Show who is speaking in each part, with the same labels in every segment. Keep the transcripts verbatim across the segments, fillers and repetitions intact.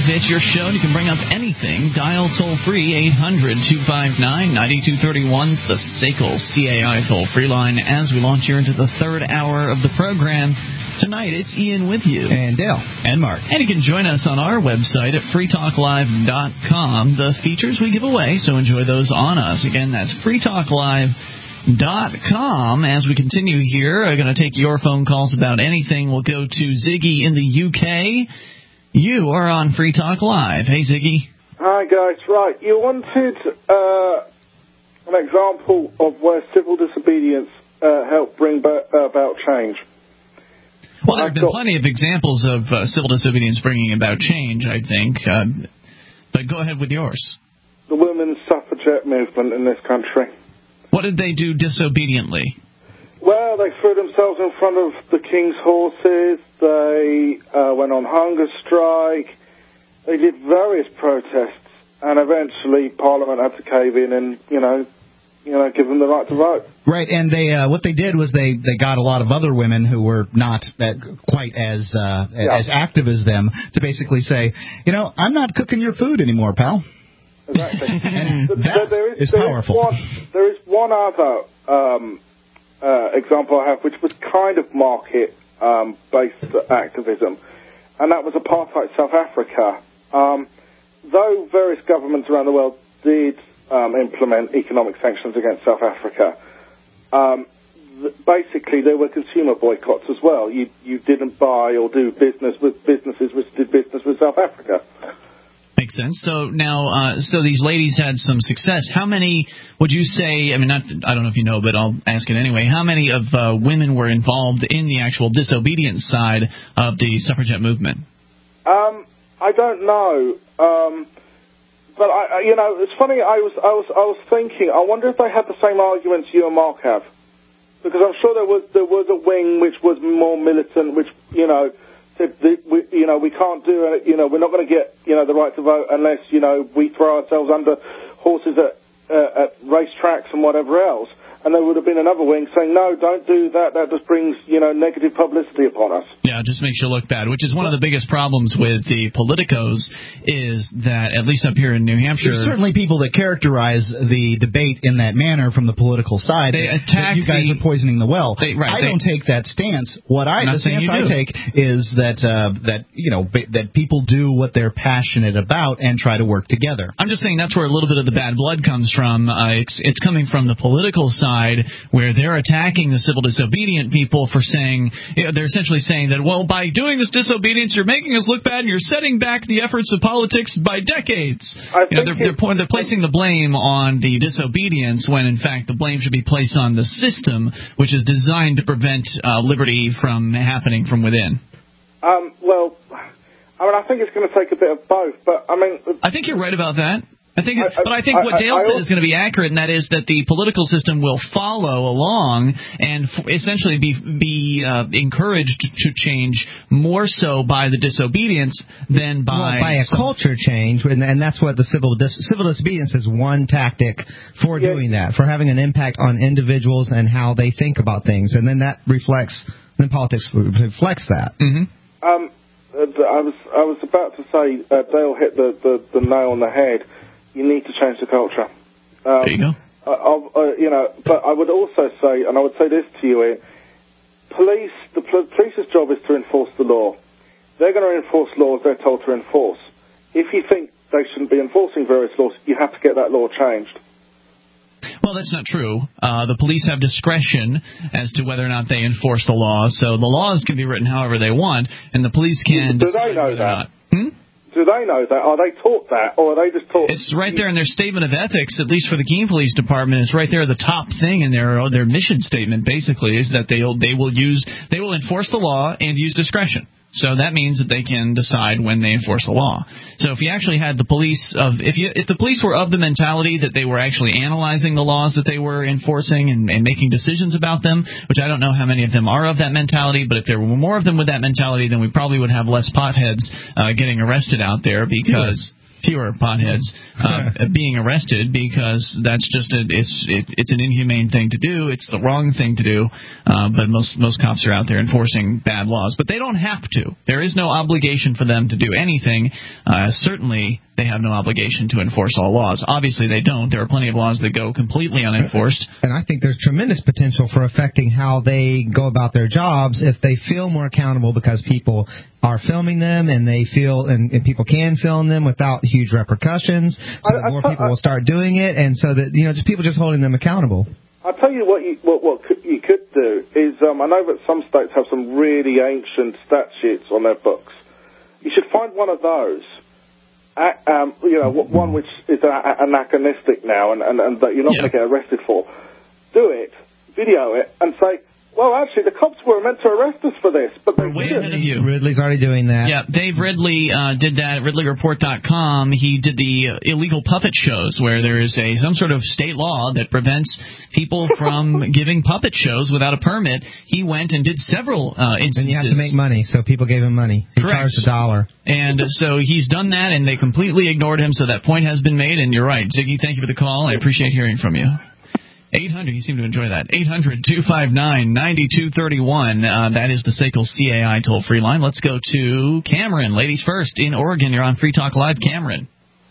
Speaker 1: Live. It's your show, and you can bring up anything. Dial toll-free eight hundred two five nine nine two three one, the S A C L C A I toll-free line, as we launch here into the third hour of the program. Tonight, it's Ian with you.
Speaker 2: And Dale.
Speaker 1: And Mark. And you can join us on our website at free talk live dot com. The features we give away, so enjoy those on us. Again, that's free talk live dot com. As we continue here, I'm going to take your phone calls about anything. We'll go to Ziggy in the U K. You are on Free Talk Live. Hey, Ziggy.
Speaker 3: Hi, guys. Right, you wanted uh, an example of where civil disobedience uh, helped bring ba- about change.
Speaker 1: Well, there have been plenty of examples of uh, civil disobedience bringing about change, I think. Uh, but go ahead with yours.
Speaker 3: The women's suffragette movement in this country.
Speaker 1: What did they do disobediently?
Speaker 3: Well, they threw themselves in front of the king's horses. They uh, went on hunger strike. They did various protests, and eventually Parliament had to cave in and, you know, you know, give them the right to vote.
Speaker 2: Right, and they uh, what they did was they, they got a lot of other women who were not uh, quite as uh, yeah. as active as them to basically say, you know, I'm not cooking your food anymore, pal.
Speaker 3: Exactly.
Speaker 2: And that
Speaker 3: there is,
Speaker 2: is
Speaker 3: there
Speaker 2: powerful.
Speaker 3: Is one, there is one other um, uh, example I have, which was kind of market-based um, activism, and that was apartheid South Africa. Um, though various governments around the world did um, implement economic sanctions against South Africa, um, th- basically there were consumer boycotts as well. You you didn't buy or do business with businesses which did business with South Africa.
Speaker 1: Makes sense. So now, uh, so these ladies had some success. How many would you say, I mean, not, I don't know if you know, but I'll ask it anyway, how many of uh, women were involved in the actual disobedience side of the suffragette movement?
Speaker 3: Um, I don't know. Um, but, I, I, you know, it's funny, I was, I was, I was thinking, I wonder if they had the same arguments you and Mark have. Because I'm sure there was, there was a wing which was more militant, which, you know, said, we, you know, we can't do it, you know, we're not going to get, you know, the right to vote unless, you know, we throw ourselves under horses at, uh, at racetracks and whatever else. And there would have been another wing saying, no, don't do that, that just brings, you know, negative publicity upon us.
Speaker 1: Yeah, it just makes you look bad, which is one of the biggest problems with the politicos is that, at least up here in New Hampshire...
Speaker 2: There's certainly people that characterize the debate in that manner from the political side.
Speaker 1: They attack
Speaker 2: you guys
Speaker 1: the,
Speaker 2: are poisoning the well.
Speaker 1: They, right,
Speaker 2: I
Speaker 1: they,
Speaker 2: don't take that stance. What I The stance I take is that, uh, that you know, b- that people do what they're passionate about and try to work together.
Speaker 1: I'm just saying that's where a little bit of the bad blood comes from. Uh, it's, it's coming from the political side, where they're attacking the civil disobedient people for saying, you know, they're essentially saying that, well, by doing this disobedience, you're making us look bad and you're setting back the efforts of politics by decades. You know, they're, they're, point, they're placing the blame on the disobedience when, in fact, the blame should be placed on the system, which is designed to prevent uh, liberty from happening from within.
Speaker 3: Um, well, I mean, I think it's going to take a bit of both, but, I mean...
Speaker 1: I think you're right about that. I think,
Speaker 3: I,
Speaker 1: but I think
Speaker 3: I,
Speaker 1: what Dale
Speaker 3: I, I
Speaker 1: said
Speaker 3: also,
Speaker 1: is going to be accurate, and that is that the political system will follow along and f- essentially be be uh, encouraged to change more so by the disobedience than by
Speaker 4: well, by a
Speaker 1: some,
Speaker 4: culture change, and, and that's what the civil dis- civil disobedience is one tactic for
Speaker 3: yeah.
Speaker 4: doing that, for having an impact on individuals and how they think about things, and then that reflects, then politics reflects that.
Speaker 1: Mm-hmm.
Speaker 3: Um, I was I was about to say uh, Dale hit the, the, the nail on the head. You need to change the culture. Um,
Speaker 1: there you go.
Speaker 3: Uh, uh, you know, but I would also say, and I would say this to you, Ian, police, the pl- police's job is to enforce the law. They're going to enforce laws they're told to enforce. If you think they shouldn't be enforcing various laws, you have to get that law changed.
Speaker 1: Well, that's not true. Uh, the police have discretion as to whether or not they enforce the laws, so the laws can be written however they want, and the police can
Speaker 3: Do
Speaker 1: decide
Speaker 3: they know
Speaker 1: whether
Speaker 3: that?
Speaker 1: or not. Hmm?
Speaker 3: Do they know that? Are they taught that, or are they just taught?
Speaker 1: It's right there in their statement of ethics, at least for the Keene Police Department. It's right there, the top thing in their their mission statement, basically, is that they'll they will use they will enforce the law and use discretion. So that means that they can decide when they enforce the law. So if you actually had the police of if you if the police were of the mentality that they were actually analyzing the laws that they were enforcing and, and making decisions about them, which I don't know how many of them are of that mentality, but if there were more of them with that mentality, then we probably would have less potheads uh, getting arrested out there because. fewer potheads uh, being arrested, because that's just a, it's it, it's an inhumane thing to do. It's the wrong thing to do. Uh, but most most cops are out there enforcing bad laws, but they don't have to. There is no obligation for them to do anything. Uh, certainly, they have no obligation to enforce all laws. Obviously, they don't. There are plenty of laws that go completely unenforced.
Speaker 4: And I think there's tremendous potential for affecting how they go about their jobs if they feel more accountable, because people are filming them, and they feel, and, and people can film them without huge repercussions. So
Speaker 3: I, I,
Speaker 4: more
Speaker 3: I,
Speaker 4: people
Speaker 3: I,
Speaker 4: will start doing it, and so that, you know, just people just holding them accountable.
Speaker 3: I'll tell you what you what, what could, you could do is um, I know that some states have some really ancient statutes on their books. You should find one of those. Uh, um, you know, one which is uh, anachronistic now, and, and, and that you're not yeah. going to get arrested for. Do it, video it, and say, well, actually, the cops were meant to arrest us for this, but they
Speaker 1: way
Speaker 3: didn't.
Speaker 1: ahead of you.
Speaker 4: Ridley's already doing that.
Speaker 1: Yeah, Dave Ridley uh, did that at Ridley Report dot com. He did the uh, illegal puppet shows, where there is a some sort of state law that prevents people from giving puppet shows without a permit. He went and did several uh, instances.
Speaker 4: And you have to make money, so people gave him money. He
Speaker 1: Correct.
Speaker 4: charged a dollar.
Speaker 1: And so he's done that, and they completely ignored him, so that point has been made, and you're right. Ziggy, thank you for the call. I appreciate hearing from you. eight hundred, you seem to enjoy that. eight hundred, two five nine, nine two three one. Uh, that is the S A C L C A I toll-free line. Let's go to Cameron. Ladies first in Oregon. You're on Free Talk Live. Cameron.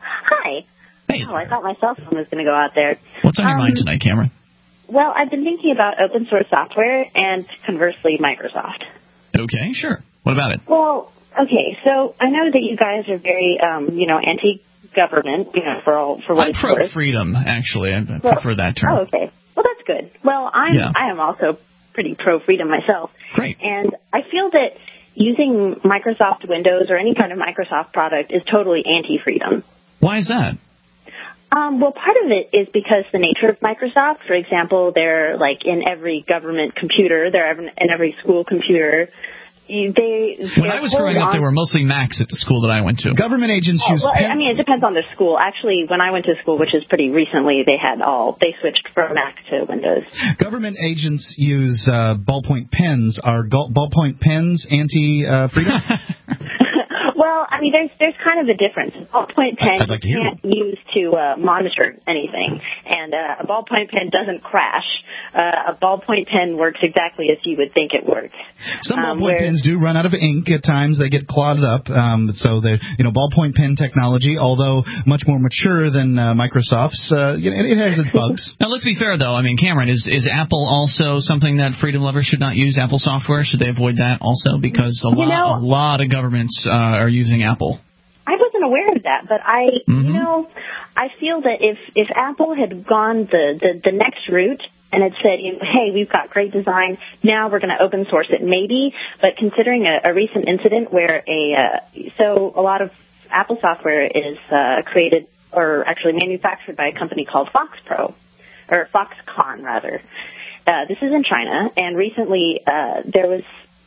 Speaker 5: Hi.
Speaker 1: Hey.
Speaker 5: Oh, I thought my cell phone was going to go out there.
Speaker 1: What's on
Speaker 5: um,
Speaker 1: your mind tonight, Cameron?
Speaker 5: Well, I've been thinking about open source software and, conversely, Microsoft.
Speaker 1: Okay, sure. What about it?
Speaker 5: Well, okay, so I know that you guys are very, um, you know, anti-government, you know, for all for what
Speaker 1: I'm
Speaker 5: it's worth.
Speaker 1: pro-freedom, actually. I
Speaker 5: well,
Speaker 1: prefer that term.
Speaker 5: Oh, okay. Well, that's good. Well, I'm
Speaker 1: Yeah.
Speaker 5: I am also pretty pro-freedom myself.
Speaker 1: Great.
Speaker 5: And I feel that using Microsoft Windows or any kind of Microsoft product is totally anti-freedom.
Speaker 1: Why is that?
Speaker 5: Um, well, part of it is because the nature of Microsoft. For example, they're like in every government computer. They're in every school computer. They,
Speaker 1: when I was growing up,
Speaker 5: on,
Speaker 1: there were mostly Macs at the school that I went to.
Speaker 2: Government agents
Speaker 5: oh,
Speaker 2: use.
Speaker 5: Well,
Speaker 2: pen-
Speaker 5: I mean, it depends on the school. Actually, when I went to school, which is pretty recently, they had all they switched from Mac to Windows.
Speaker 2: Government agents use uh, ballpoint pens. Are go- ballpoint pens anti-freedom?
Speaker 5: Well, I mean, there's there's kind of a difference. A ballpoint pen
Speaker 2: I'd like to
Speaker 5: you
Speaker 2: hear.
Speaker 5: can't use to uh, monitor anything, and uh, a ballpoint pen doesn't crash. Uh, a ballpoint pen works exactly as you would think it works.
Speaker 2: Some
Speaker 5: um,
Speaker 2: ballpoint
Speaker 5: where,
Speaker 2: pens do run out of ink at times. They get clogged up. Um, so the you know ballpoint pen technology, although much more mature than uh, Microsoft's, uh, you know, it, it has its bugs.
Speaker 1: Now, let's be fair, though. I mean, Cameron, is is Apple also something that freedom lovers should not use? Apple software, should they avoid that also? Because a
Speaker 5: you
Speaker 1: lot
Speaker 5: know,
Speaker 1: a lot of governments uh, are using Apple.
Speaker 5: I wasn't aware of that, but I,
Speaker 1: Mm-hmm.
Speaker 5: you know, I feel that if if Apple had gone the the, the next route and had said, you know, hey, we've got great design, now we're going to open source it, maybe. But considering a, a recent incident where a uh, so a lot of Apple software is uh, created or actually manufactured by a company called FoxPro, or Foxconn rather. Uh, this is in China, and recently uh, there was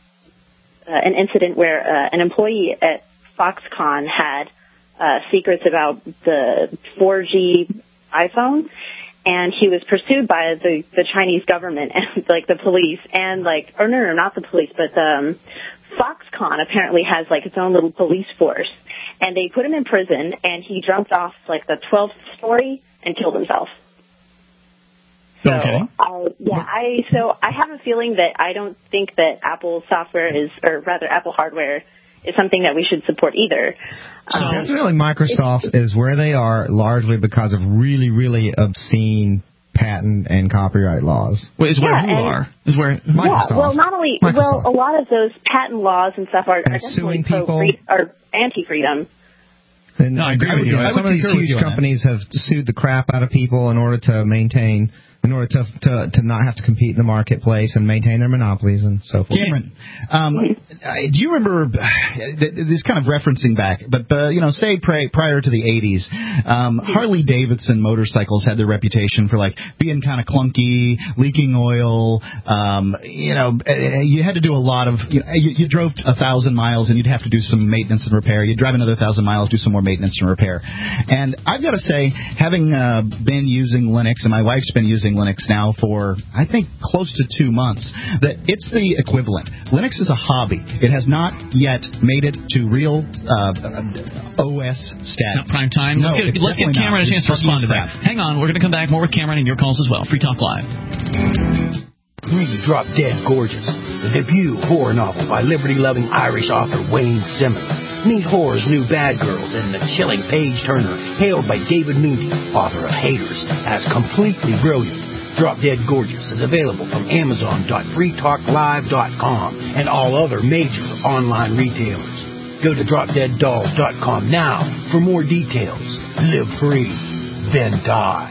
Speaker 5: uh, an incident where uh, an employee at Foxconn had uh, secrets about the four G iPhone, and he was pursued by the, the Chinese government and like the police and like, or no, no, not the police, but um, Foxconn apparently has like its own little police force, and they put him in prison, and he jumped off like the twelfth story and killed himself. So,
Speaker 1: okay.
Speaker 5: uh, yeah, I so I have a feeling that I don't think that Apple software is, or rather Apple hardware is something that we should support either.
Speaker 4: So
Speaker 5: Um,
Speaker 4: definitely Microsoft is where they are largely because of really, really obscene patent and copyright laws.
Speaker 1: Well, is where
Speaker 5: Yeah,
Speaker 1: who
Speaker 5: and-
Speaker 1: are? Is where
Speaker 4: Microsoft.
Speaker 5: Yeah, well, not only
Speaker 4: Microsoft.
Speaker 5: well, a lot of those patent laws and stuff are, are definitely
Speaker 4: suing
Speaker 5: pro
Speaker 4: people.
Speaker 5: free, or anti-freedom.
Speaker 4: And
Speaker 1: No, I agree
Speaker 4: would-
Speaker 1: with you. I
Speaker 4: Some
Speaker 2: would
Speaker 4: of these
Speaker 2: concur with
Speaker 4: huge
Speaker 2: you on that.
Speaker 4: companies have sued the crap out of people in order to maintain, in order to to, to not have to compete in the marketplace and maintain their monopolies and so forth.
Speaker 2: Cameron, um, I- do you remember, this kind of referencing back, but, uh, you know, say pri- prior to the eighties, um, Harley-Davidson motorcycles had their reputation for, like, being kind of clunky, leaking oil, um, you know, you had to do a lot of, you, know, you, you drove a thousand miles and you'd have to do some maintenance and repair. You'd drive another thousand miles, do some more maintenance and repair. And I've got to say, having uh, been using Linux, and my wife's been using Linux now for, I think, close to two months. That it's the equivalent. Linux is a hobby. It has not yet made it to real uh, O S status.
Speaker 1: Not prime time.
Speaker 2: No,
Speaker 1: let's get, let's get Cameron not. a chance to respond to that. Hang on, we're going to come back more with Cameron and your calls as well. Free Talk Live.
Speaker 6: Read Drop Dead Gorgeous, the debut horror novel by liberty-loving Irish author Wayne Simmons. Meet horror's new bad girls and the chilling page-turner hailed by David Moody, author of Haters, as completely brilliant. Drop Dead Gorgeous is available from Amazon dot free talk live dot com and all other major online retailers. Go to drop dead dolls dot com now for more details. Live free, then die.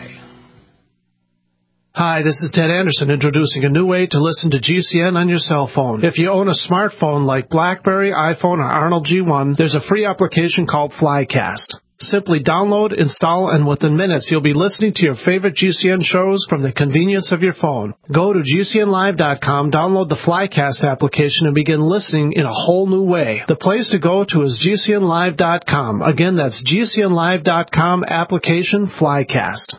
Speaker 7: Hi, this is Ted Anderson introducing a new way to listen to G C N on your cell phone. If you own a smartphone like BlackBerry, iPhone, or Arnold G one, there's a free application called Flycast. Simply download, install, and within minutes you'll be listening to your favorite G C N shows from the convenience of your phone. Go to G C N live dot com, download the Flycast application, and begin listening in a whole new way. The place to go to is G C N live dot com. Again, that's G C N live dot com application Flycast.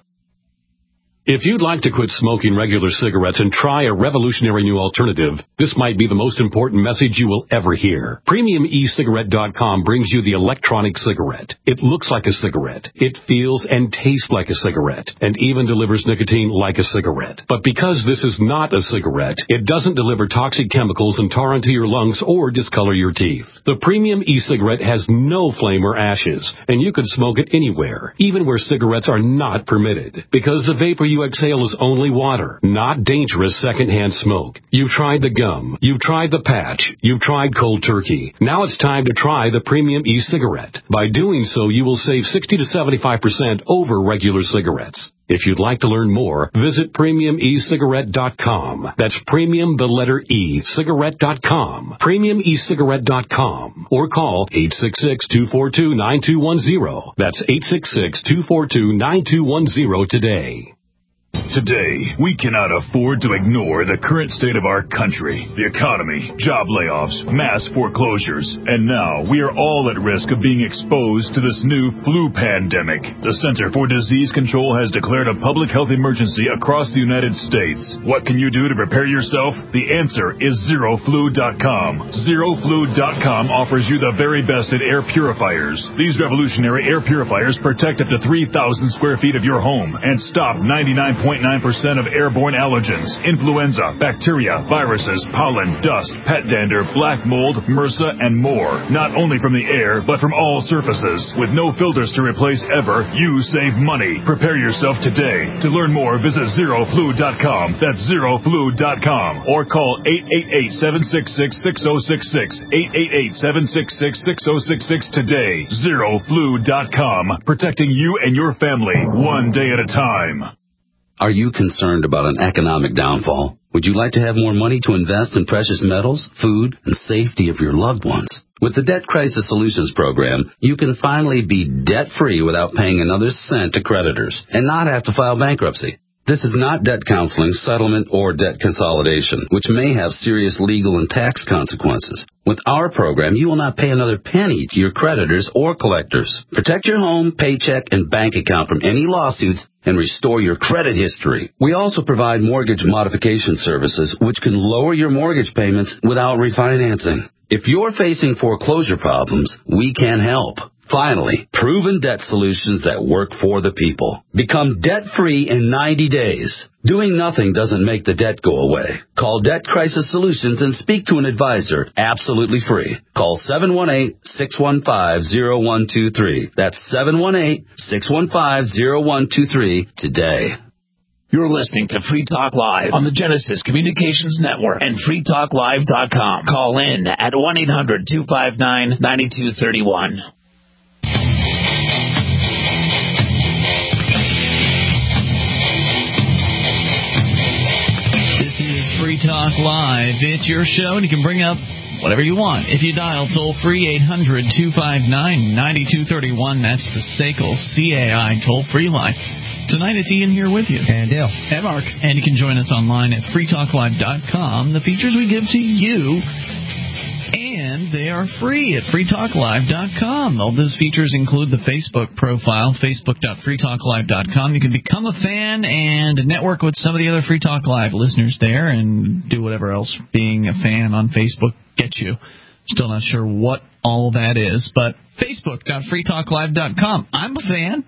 Speaker 8: If you'd like to quit smoking regular cigarettes and try a revolutionary new alternative, this might be the most important message you will ever hear. Premium E Cigarette dot com brings you the electronic cigarette. It looks like a cigarette. It feels and tastes like a cigarette, and even delivers nicotine like a cigarette. But because this is not a cigarette, it doesn't deliver toxic chemicals and tar into your lungs or discolor your teeth. The Premium E-Cigarette has no flame or ashes, and you can smoke it anywhere, even where cigarettes are not permitted, because the vapor you exhale is only water, not dangerous secondhand smoke. You've tried the gum. You've tried the patch. You've tried cold turkey. Now it's time to try the Premium E-Cigarette. By doing so, you will save sixty to seventy-five percent over regular cigarettes. If you'd like to learn more, visit premium e cigarette dot com. That's premium, the letter E, cigarette dot com. premium e cigarette dot com. Or call eight six six, two four two, nine two one zero. That's eight six six, two four two, nine two one zero today.
Speaker 9: Today, we cannot afford to ignore the current state of our country, the economy, job layoffs, mass foreclosures, and now we are all at risk of being exposed to this new flu pandemic. The Center for Disease Control has declared a public health emergency across the United States. What can you do to prepare yourself? The answer is zero flu dot com. zero flu dot com offers you the very best in air purifiers. These revolutionary air purifiers protect up to three thousand square feet of your home and stop ninety-nine point nine percent of airborne allergens, influenza, bacteria, viruses, pollen, dust, pet dander, black mold, MRSA, and more. Not only from the air, but from all surfaces. With no filters to replace ever, you save money. Prepare yourself today. To learn more, visit zero flu dot com. That's zero flu dot com. Or call eight eight eight, seven six six, six zero six six. eight eight eight, seven six six, six zero six six today. zero flu dot com. Protecting you and your family, one day at a time.
Speaker 10: Are you concerned about an economic downfall? Would you like to have more money to invest in precious metals, food, and safety of your loved ones? With the Debt Crisis Solutions Program, you can finally be debt-free without paying another cent to creditors and not have to file bankruptcy. This is not debt counseling, settlement, or debt consolidation, which may have serious legal and tax consequences. With our program, you will not pay another penny to your creditors or collectors. Protect your home, paycheck, and bank account from any lawsuits and restore your credit history. We also provide mortgage modification services, which can lower your mortgage payments without refinancing. If you're facing foreclosure problems, we can help. Finally, proven debt solutions that work for the people. Become debt-free in ninety days. Doing nothing doesn't make the debt go away. Call Debt Crisis Solutions and speak to an advisor absolutely free. Call seven one eight, six one five, zero one two three. That's seven one eight, six one five, zero one two three today.
Speaker 6: You're listening to Free Talk Live on the Genesis Communications Network and free talk live dot com. Call in at one eight hundred, two five nine, nine two three one.
Speaker 1: Free Talk Live. It's your show, and you can bring up whatever you want. If you dial toll-free eight hundred, two five nine, nine two three one, that's the S A C L C A I toll-free line. Tonight it's Ian here with you.
Speaker 4: And Dale.
Speaker 1: And Mark. And you can join us online at free talk live dot com. The features we give to you. And and they are free at free talk live dot com. All those features include the Facebook profile, facebook dot free talk live dot com. You can become a fan and network with some of the other Free Talk Live listeners there and do whatever else being a fan on Facebook gets you. Still not sure what all that is, but facebook dot free talk live dot com. I'm a fan.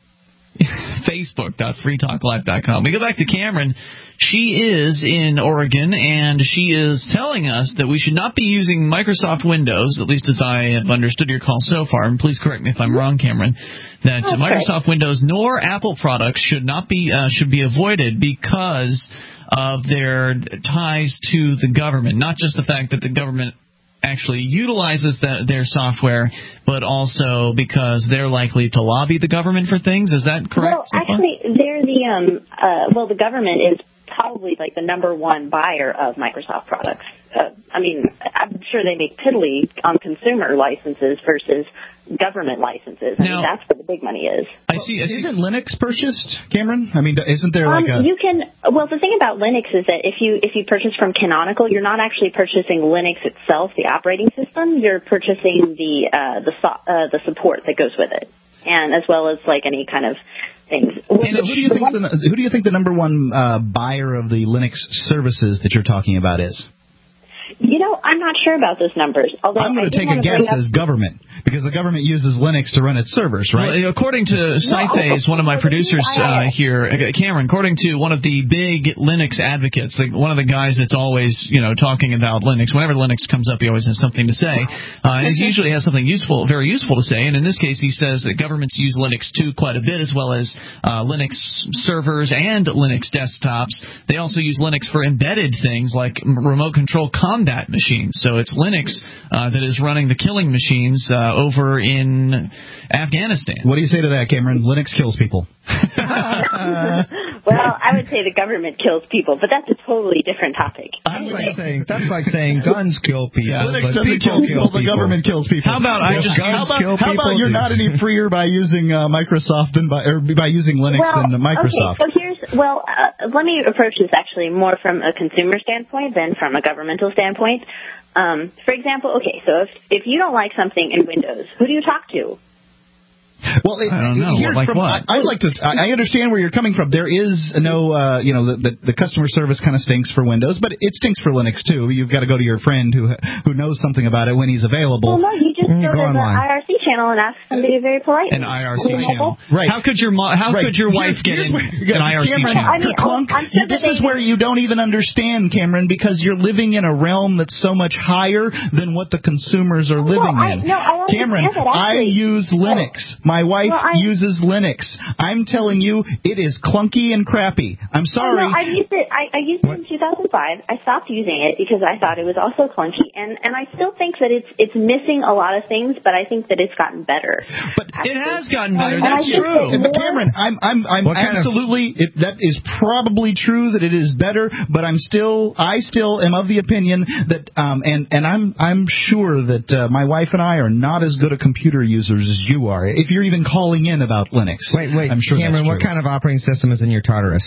Speaker 1: facebook dot free talk live dot com. We go back to Cameron. She is in Oregon, and she is telling us that we should not be using Microsoft Windows, at least as I have understood your call so far, and please correct me if I'm wrong, Cameron, that okay. Microsoft Windows nor Apple products should not be uh, should be avoided because of their ties to the government, not just the fact that the government actually utilizes the, their software, but also because they're likely to lobby the government for things. Is that correct?
Speaker 5: Well, so actually, they're the um, uh, well, the government is probably like the number one buyer of Microsoft products. Uh, I mean, I'm sure they make piddly on consumer licenses versus government licenses. I now, mean, that's where the big money is.
Speaker 2: I see. I see. Isn't Linux purchased, Cameron? I mean, isn't there like
Speaker 5: um,
Speaker 2: a...
Speaker 5: You can... Well, the thing about Linux is that if you if you purchase from Canonical, you're not actually purchasing Linux itself, the operating system. You're purchasing the uh, the so, uh, the support that goes with it, and as well as like any kind of things.
Speaker 2: So who do you think the, who do you think the number one uh, buyer of the Linux services that you're talking about is?
Speaker 5: You know, I'm not sure about those numbers. Although
Speaker 2: I'm going to take a guess as government, because the government uses Linux to run its servers, right?
Speaker 1: Well, according to Scythes, no, one of my producers uh, here, Cameron, according to one of the big Linux advocates, like one of the guys that's always, you know, talking about Linux, whenever Linux comes up, he always has something to say. Uh, and he usually has something useful, very useful to say. And in this case, he says that governments use Linux too quite a bit, as well as uh, Linux servers and Linux desktops. They also use Linux for embedded things like remote control combat machines. So it's Linux uh, that is running the killing machines uh, over in Afghanistan.
Speaker 2: What do you say to that, Cameron? Linux kills people.
Speaker 5: Well, I would say the government kills people, but that's a totally different topic.
Speaker 4: That's like saying that's like saying guns kill people.
Speaker 2: Yeah, Linux doesn't kill people, the government kills people.
Speaker 1: How about I just
Speaker 2: how about, how about you're not any freer by using uh, Microsoft and by or by using Linux
Speaker 5: well,
Speaker 2: than Microsoft?
Speaker 5: Okay, so here's well, uh, let me approach this actually more from a consumer standpoint than from a governmental standpoint. Um, for example, okay, so if if you don't like something in Windows, who do you talk to?
Speaker 2: Well, it,
Speaker 1: I don't know.
Speaker 2: Here's
Speaker 1: like
Speaker 2: from,
Speaker 1: what?
Speaker 2: I, I'd like to. I understand where you're coming from. There is no, uh, you know, the, the, the customer service kind of stinks for Windows, but it stinks for Linux too. You've got to go to your friend who who knows something about it when he's available.
Speaker 5: Well, no, you just
Speaker 2: mm,
Speaker 5: go,
Speaker 2: go
Speaker 5: to
Speaker 2: online.
Speaker 5: the I R C channel and ask somebody very politely.
Speaker 1: An I R C channel,
Speaker 2: right?
Speaker 1: How could your mo- how
Speaker 2: right.
Speaker 1: could your wife get in an I R C
Speaker 2: Cameron,
Speaker 1: channel?
Speaker 5: I mean,
Speaker 2: Clunk,
Speaker 5: I'm sure
Speaker 2: this is
Speaker 5: they,
Speaker 2: where you don't even understand, Cameron, because you're living in a realm that's so much higher than what the consumers are living
Speaker 5: well, I,
Speaker 2: in.
Speaker 5: No, I
Speaker 2: Cameron,
Speaker 5: that,
Speaker 2: I use Linux. My wife
Speaker 5: well, I,
Speaker 2: uses Linux. I'm telling you, it is clunky and crappy. I'm sorry.
Speaker 5: Oh, no, I used it. I, I used it in two thousand five. I stopped using it because I thought it was also clunky, and and I still think that it's it's missing a lot of things, but I think that it's gotten better.
Speaker 2: But
Speaker 1: actually. It has gotten better.
Speaker 5: And
Speaker 1: That's true.
Speaker 2: That Cameron, I'm I'm I'm absolutely of... it, that is probably true that it is better, but I'm still I still am of the opinion that um and and I'm I'm sure that uh, my wife and I are not as good a computer users as you are. If you're even calling in about Linux.
Speaker 4: Wait, wait,
Speaker 2: I'm sure
Speaker 4: Cameron, what kind of operating system is in your Tartarus?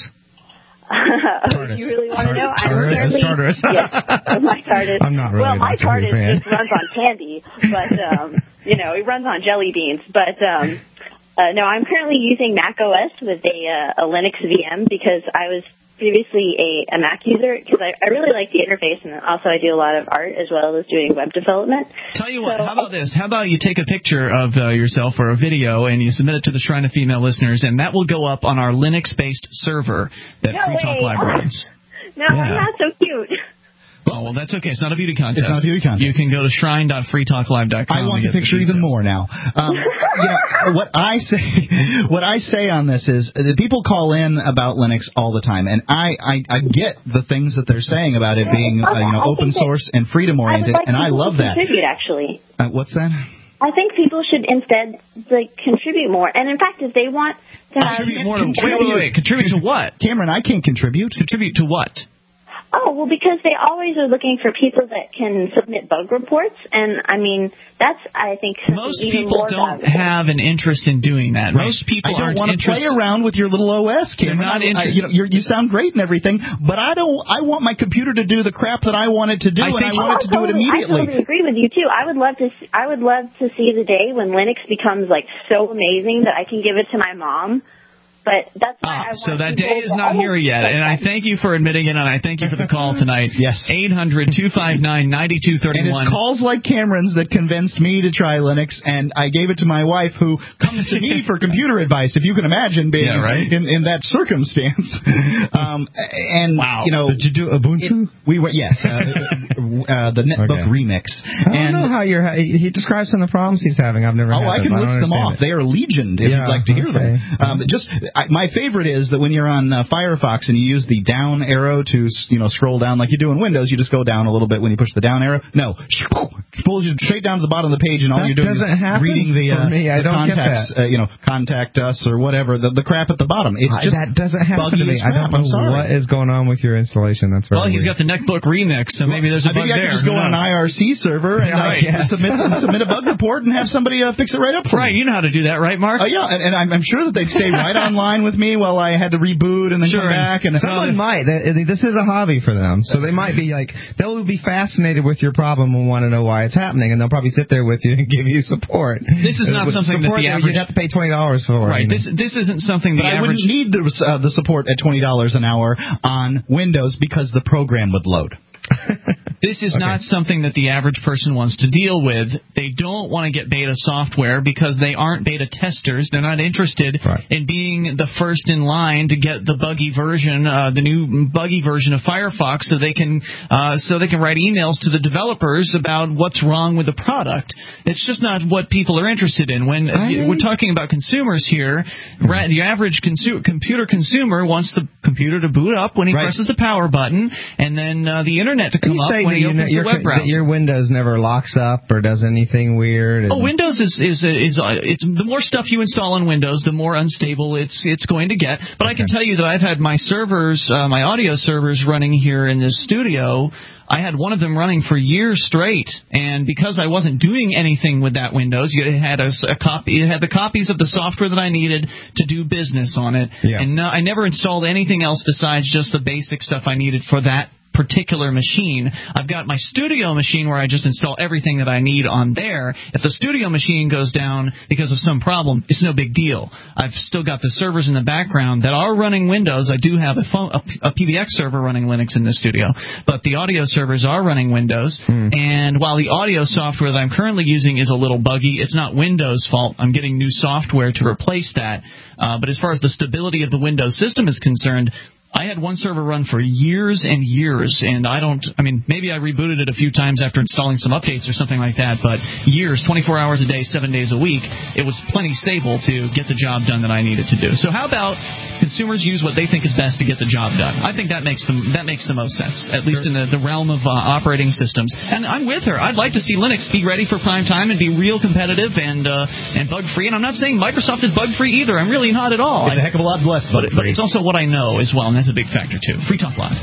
Speaker 5: Oh, you really want to know?
Speaker 4: Tartarus.
Speaker 5: I'm
Speaker 4: Tartarus.
Speaker 5: Yes, my TARDIS.
Speaker 4: I'm not really
Speaker 5: well, my TARDIS
Speaker 4: fan.
Speaker 5: just runs on candy, but um, you know, it runs on jelly beans. But um, uh, no, I'm currently using Mac O S with a uh, a Linux V M because I was previously a, a Mac user because I, I really like the interface, and also I do a lot of art as well as doing web development.
Speaker 1: Tell you what, so, how about this? How about you take a picture of uh, yourself or a video and you submit it to the Shrine of Female Listeners, and that will go up on our Linux-based server that
Speaker 5: no
Speaker 1: Free Talk Live runs.
Speaker 5: No,
Speaker 1: yeah.
Speaker 5: I'm not so cute.
Speaker 1: Oh, well, that's okay. It's not a beauty contest.
Speaker 2: It's not a beauty contest.
Speaker 1: You can go to shrine dot free talk live dot com.
Speaker 2: I want the picture the even more now. Um, you know, what I say, what I say on this is that people call in about Linux all the time, and I, I, I get the things that they're saying about it being, uh, you know, open source and freedom oriented,
Speaker 5: like
Speaker 2: and I love that.
Speaker 5: Contribute, actually.
Speaker 2: Uh, what's that?
Speaker 5: I think people should instead like contribute more, and in fact, if they want to have
Speaker 1: contribute more, to, wait, wait, wait, contribute to what?
Speaker 2: Cameron, I can't contribute.
Speaker 1: Contribute to what?
Speaker 5: Oh, well, because they always are looking for people that can submit bug reports, and, I mean, that's, I think,
Speaker 1: most
Speaker 5: even
Speaker 1: people
Speaker 5: more
Speaker 1: don't
Speaker 5: valuable.
Speaker 1: have an interest in doing that.
Speaker 2: Right.
Speaker 1: Most people
Speaker 2: I don't
Speaker 1: aren't
Speaker 2: want to
Speaker 1: interested.
Speaker 2: play around with your little O S, Cameron.
Speaker 1: They're not
Speaker 2: I, I,
Speaker 1: interested.
Speaker 2: you know, you're, you sound great and everything, but I don't. I want my computer to do the crap that I want it to do,
Speaker 1: I
Speaker 2: and I
Speaker 1: think-
Speaker 2: want
Speaker 5: Oh,
Speaker 2: it to do it
Speaker 5: totally-
Speaker 2: immediately.
Speaker 5: I totally agree with you too. I would love to. See, I would love to see the day when Linux becomes like so amazing that I can give it to my mom. But that's why
Speaker 1: Ah,
Speaker 5: I want
Speaker 1: so that
Speaker 5: people
Speaker 1: day is
Speaker 5: to
Speaker 1: not
Speaker 5: always
Speaker 1: here yet, and I thank you for admitting it, and I thank you for the call tonight.
Speaker 2: Yes.
Speaker 1: eight hundred, two five nine, nine two three one.
Speaker 2: And it's calls like Cameron's that convinced me to try Linux, and I gave it to my wife, who comes to me for computer advice, if you can imagine being
Speaker 1: Yeah, right.
Speaker 2: in, in that circumstance. Um, and,
Speaker 1: Wow.
Speaker 2: you know...
Speaker 4: Did you do Ubuntu?
Speaker 2: It, we went, yes, uh, uh, the Netbook
Speaker 4: Okay.
Speaker 2: Remix.
Speaker 4: I don't
Speaker 2: and,
Speaker 4: know how you're. He describes some of the problems he's having. I've never.
Speaker 2: Oh,
Speaker 4: had
Speaker 2: I can
Speaker 4: them.
Speaker 2: list
Speaker 4: don't
Speaker 2: them
Speaker 4: understand
Speaker 2: off.
Speaker 4: it.
Speaker 2: They are legioned if
Speaker 4: Yeah,
Speaker 2: you'd like to hear
Speaker 4: okay.
Speaker 2: them. Um, just I, my favorite is that when you're on uh, Firefox and you use the down arrow to you know scroll down like you do in Windows, you just go down a little bit when you push the down arrow. No, pulls you straight down to the bottom of the page, and all
Speaker 4: That
Speaker 2: you're doing is
Speaker 4: doesn't happen
Speaker 2: reading the, uh,
Speaker 4: for me. I
Speaker 2: the
Speaker 4: don't get
Speaker 2: contacts,
Speaker 4: that.
Speaker 2: uh, you know, contact us or whatever, the, the crap at the bottom. It's
Speaker 4: I-
Speaker 2: just
Speaker 4: that doesn't happen
Speaker 2: buggy
Speaker 4: to me.
Speaker 2: as
Speaker 4: I
Speaker 2: crap.
Speaker 4: don't know
Speaker 2: I'm sorry.
Speaker 4: what is going on with your installation. That's very
Speaker 1: Well, he's
Speaker 4: weird.
Speaker 1: got the Netbook Remix, so maybe there's a
Speaker 2: I
Speaker 1: bug
Speaker 2: think I
Speaker 1: there.
Speaker 2: could just
Speaker 1: Who
Speaker 2: go on an
Speaker 1: knows?
Speaker 2: I R C server and
Speaker 1: Yeah,
Speaker 2: uh,
Speaker 1: right.
Speaker 2: just submit submit a bug report and have somebody uh, fix it right up for
Speaker 1: Right,
Speaker 2: me.
Speaker 1: you know how to do that, right, Mark?
Speaker 2: Uh, yeah, and, and I'm, I'm sure that they'd stay right online with me while I had to reboot and then
Speaker 1: Sure.
Speaker 2: come back. And
Speaker 4: Someone might. They- This is a hobby for them, so they might be like they'll be fascinated with your problem and want to know why it's happening, and they'll probably sit there with you and give you support.
Speaker 1: This is
Speaker 4: Uh,
Speaker 1: not
Speaker 4: with
Speaker 1: something that
Speaker 4: support
Speaker 1: the
Speaker 4: that
Speaker 1: average-
Speaker 4: you'd have to pay twenty dollars for.
Speaker 1: Right.
Speaker 4: you know.
Speaker 1: This this isn't something the
Speaker 2: But I
Speaker 1: average.
Speaker 2: wouldn't need the, uh, the support at twenty dollars an hour on Windows because the program would load.
Speaker 1: This is
Speaker 4: Okay.
Speaker 1: not something that the average person wants to deal with. They don't want to get beta software because they aren't beta testers. They're not interested
Speaker 4: Right.
Speaker 1: in being the first in line to get the buggy version, uh, the new buggy version of Firefox, so they can uh, so they can write emails to the developers about what's wrong with the product. It's just not what people are interested in. When
Speaker 4: I-
Speaker 1: we're talking about consumers here, ra- the average consu- computer consumer wants the computer to boot up when he
Speaker 2: Right.
Speaker 1: presses the power button, and then uh, the internet to come
Speaker 4: you
Speaker 1: up
Speaker 4: say
Speaker 1: when
Speaker 4: that,
Speaker 1: he
Speaker 4: you know,
Speaker 1: opens the
Speaker 4: your,
Speaker 1: web browser.
Speaker 4: that your Windows never locks up or does anything weird. and-
Speaker 1: Oh, Windows is is is uh, it's the more stuff you install on Windows, the more unstable it's it's going to get. But I can tell you that I've had my servers, uh, my audio servers, running here in this studio. I had one of them running for years straight, and because I wasn't doing anything with that Windows, it had a, s- a copy, it had the copies of the software that I needed to do business on it,
Speaker 4: Yeah.
Speaker 1: and no, I never installed anything else besides just the basic stuff I needed for that particular machine. I've got my studio machine where I just install everything that I need on there. If the studio machine goes down because of some problem, it's no big deal. I've still got the servers in the background that are running Windows. I do have a, phone, a, a P B X server running Linux in the studio, but the audio servers are running Windows.
Speaker 4: Hmm.
Speaker 1: And while the audio software that I'm currently using is a little buggy, it's not Windows' fault. I'm getting new software to replace that. Uh, but as far as the stability of the Windows system is concerned, I had one server run for years and years, and I don't, I mean, maybe I rebooted it a few times after installing some updates or something like that, but years, twenty-four hours a day, seven days a week, it was plenty stable to get the job done that I needed to do. So how about consumers use what they think is best to get the job done? I think that makes them, that makes the most sense, at least in the, the realm of uh, operating systems. And I'm with her. I'd like to see Linux be ready for prime time and be real competitive and uh, and bug-free. And I'm not saying Microsoft is bug-free either. I'm really not at all.
Speaker 2: It's a
Speaker 1: I,
Speaker 2: heck of a lot less,
Speaker 1: but, but it's also what I know as well, and that's a big factor too. Free Talk Live.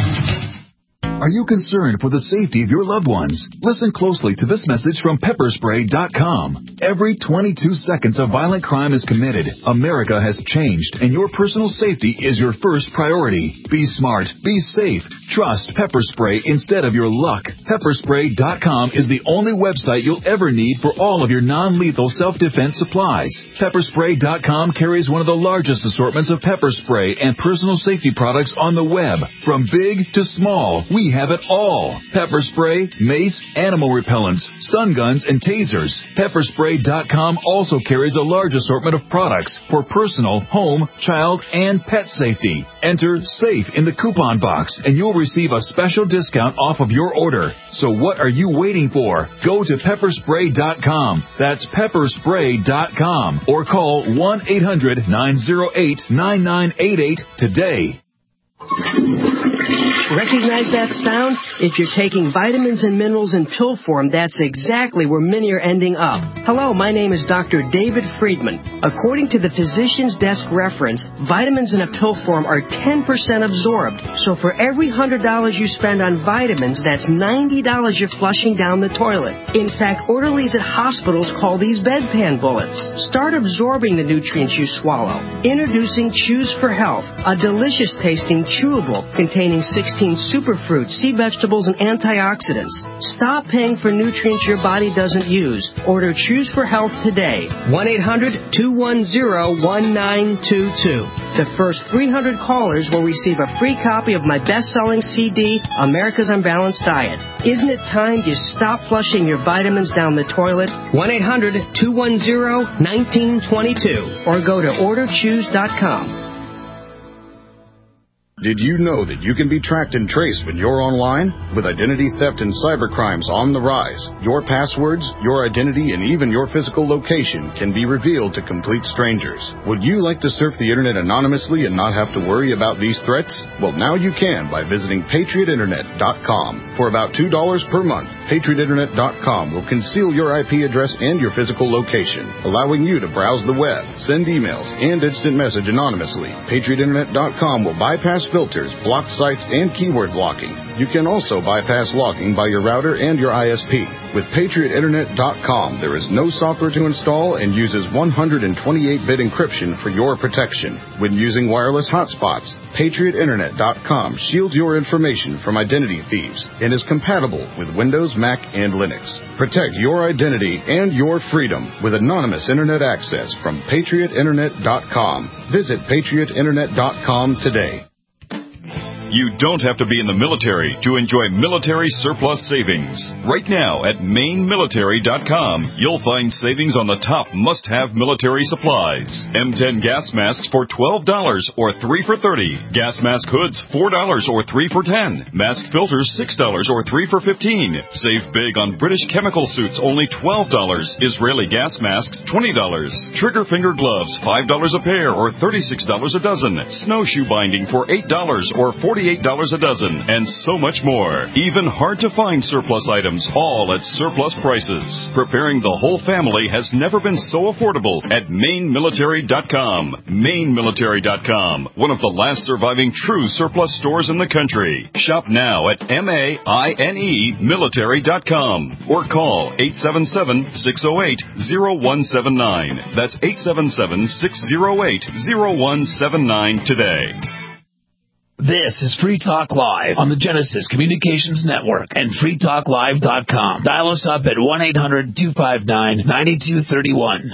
Speaker 9: Are you concerned for the safety of your loved ones? Listen closely to this message from pepper spray dot com. Every twenty-two seconds a violent crime is committed. America has changed, and your personal safety is your first priority. Be smart. Be safe. Trust Pepper Spray instead of your luck. pepper spray dot com is the only website you'll ever need for all of your non-lethal self-defense supplies. pepper spray dot com carries one of the largest assortments of pepper spray and personal safety products on the web. From big to small, we have it all. Pepper spray, mace, animal repellents, stun guns, and tasers. pepper spray dot com also carries a large assortment of products for personal, home, child, and pet safety. Enter SAFE in the coupon box, and you'll receive a special discount off of your order. So what are you waiting for? Go to pepper spray dot com. That's pepper spray dot com. Or call one eight hundred nine oh eight nine nine eight eight today.
Speaker 6: Recognize that sound? If you're taking vitamins and minerals in pill form, that's exactly where many are ending up. Hello, my name is Doctor David Friedman. According to the Physician's Desk reference, vitamins in a pill form are ten percent absorbed. So for every one hundred dollars you spend on vitamins, that's ninety dollars you're flushing down the toilet. In fact, orderlies at hospitals call these bedpan bullets. Start absorbing the nutrients you swallow. Introducing Choose for Health, a delicious tasting chewable containing sixteen superfruits, sea vegetables, and antioxidants. Stop paying for nutrients your body doesn't use. Order Choose for Health today. one eight hundred two one zero one nine two two. The first three hundred callers will receive a free copy of my best-selling C D, America's Unbalanced Diet. Isn't it time you stop flushing your vitamins down the toilet? one eight hundred two one zero one nine two two or go to order choose dot com.
Speaker 11: Did you know that you can be tracked and traced when you're online? With identity theft and cybercrimes on the rise, your passwords, your identity, and even your physical location can be revealed to complete strangers. Would you like to surf the internet anonymously and not have to worry about these threats? Well, now you can by visiting patriot internet dot com. For about two dollars per month, patriot internet dot com will conceal your I P address and your physical location, allowing you to browse the web, send emails, and instant message anonymously. patriot internet dot com will bypass filters, block sites, and keyword blocking. You can also bypass logging by your router and your I S P. With patriot internet dot com, there is no software to install and uses one hundred twenty-eight bit encryption for your protection. When using wireless hotspots, patriot internet dot com shields your information from identity thieves and is compatible with Windows, Mac, and Linux. Protect your identity and your freedom with anonymous internet access from patriot internet dot com. Visit patriot internet dot com today.
Speaker 9: You don't have to be in the military to enjoy military surplus savings. Right now at maine military dot com, you'll find savings on the top must-have military supplies. M ten gas masks for twelve dollars or three for thirty dollars. Gas mask hoods four dollars or three for ten dollars. Mask filters six dollars or three for fifteen dollars. Save big on British chemical suits, only twelve dollars. Israeli gas masks, twenty dollars. Trigger finger gloves, five dollars a pair or thirty-six dollars a dozen. Snowshoe binding for eight dollars or forty-eight dollars a dozen, and so much more. Even hard-to-find surplus items, all at surplus prices. Preparing the whole family has never been so affordable at maine military dot com. maine military dot com, one of the last surviving true surplus stores in the country. Shop now at maine military dot com or call eight seven seven, six oh eight, oh one seven nine. That's eight seven seven, six oh eight, oh one seven nine today.
Speaker 12: This is Free Talk Live on the Genesis Communications Network and free talk live dot com. Dial us up at one eight hundred two five nine nine two three one.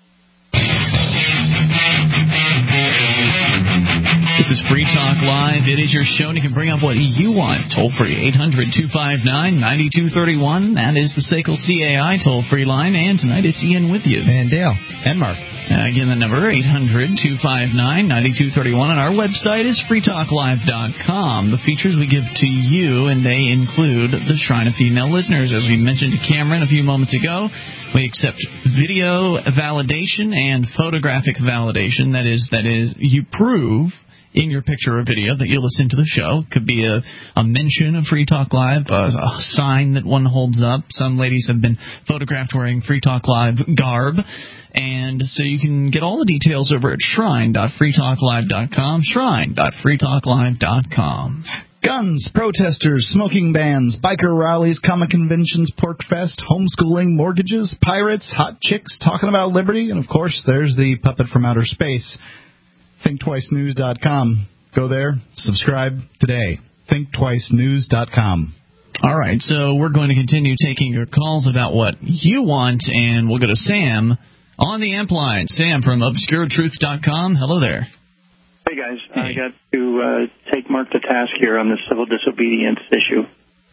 Speaker 1: This is Free Talk Live. It is your show, and you can bring up what you want. Toll free, eight hundred two five nine nine two three one. That is the S A C L C A I toll-free line, and tonight it's Ian with you.
Speaker 4: And Dale. And Mark.
Speaker 1: Uh, again, the number, eight hundred two five nine nine two three one, and our website is free talk live dot com. The features we give to you, and they include the Shrine of Female Listeners. As we mentioned to Cameron a few moments ago, we accept video validation and photographic validation. That is, that is, you prove in your picture or video that you listen to the show. Could be a, a mention of Free Talk Live, a, a sign that one holds up. Some ladies have been photographed wearing Free Talk Live garb. And so you can get all the details over at shrine dot free talk live dot com, shrine dot free talk live dot com.
Speaker 2: Guns, protesters, smoking bans, biker rallies, comic conventions, pork fest, homeschooling, mortgages, pirates, hot chicks talking about liberty, and of course there's the puppet from outer space. think twice news dot com. Go there, subscribe today. think twice news dot com.
Speaker 1: All right, so we're going to continue taking your calls about what you want, and we'll go to Sam on the amp line. Sam from obscure truth dot com. Hello there.
Speaker 13: Hey, guys. Hey. I got to uh, take Mark to task here on the civil disobedience issue.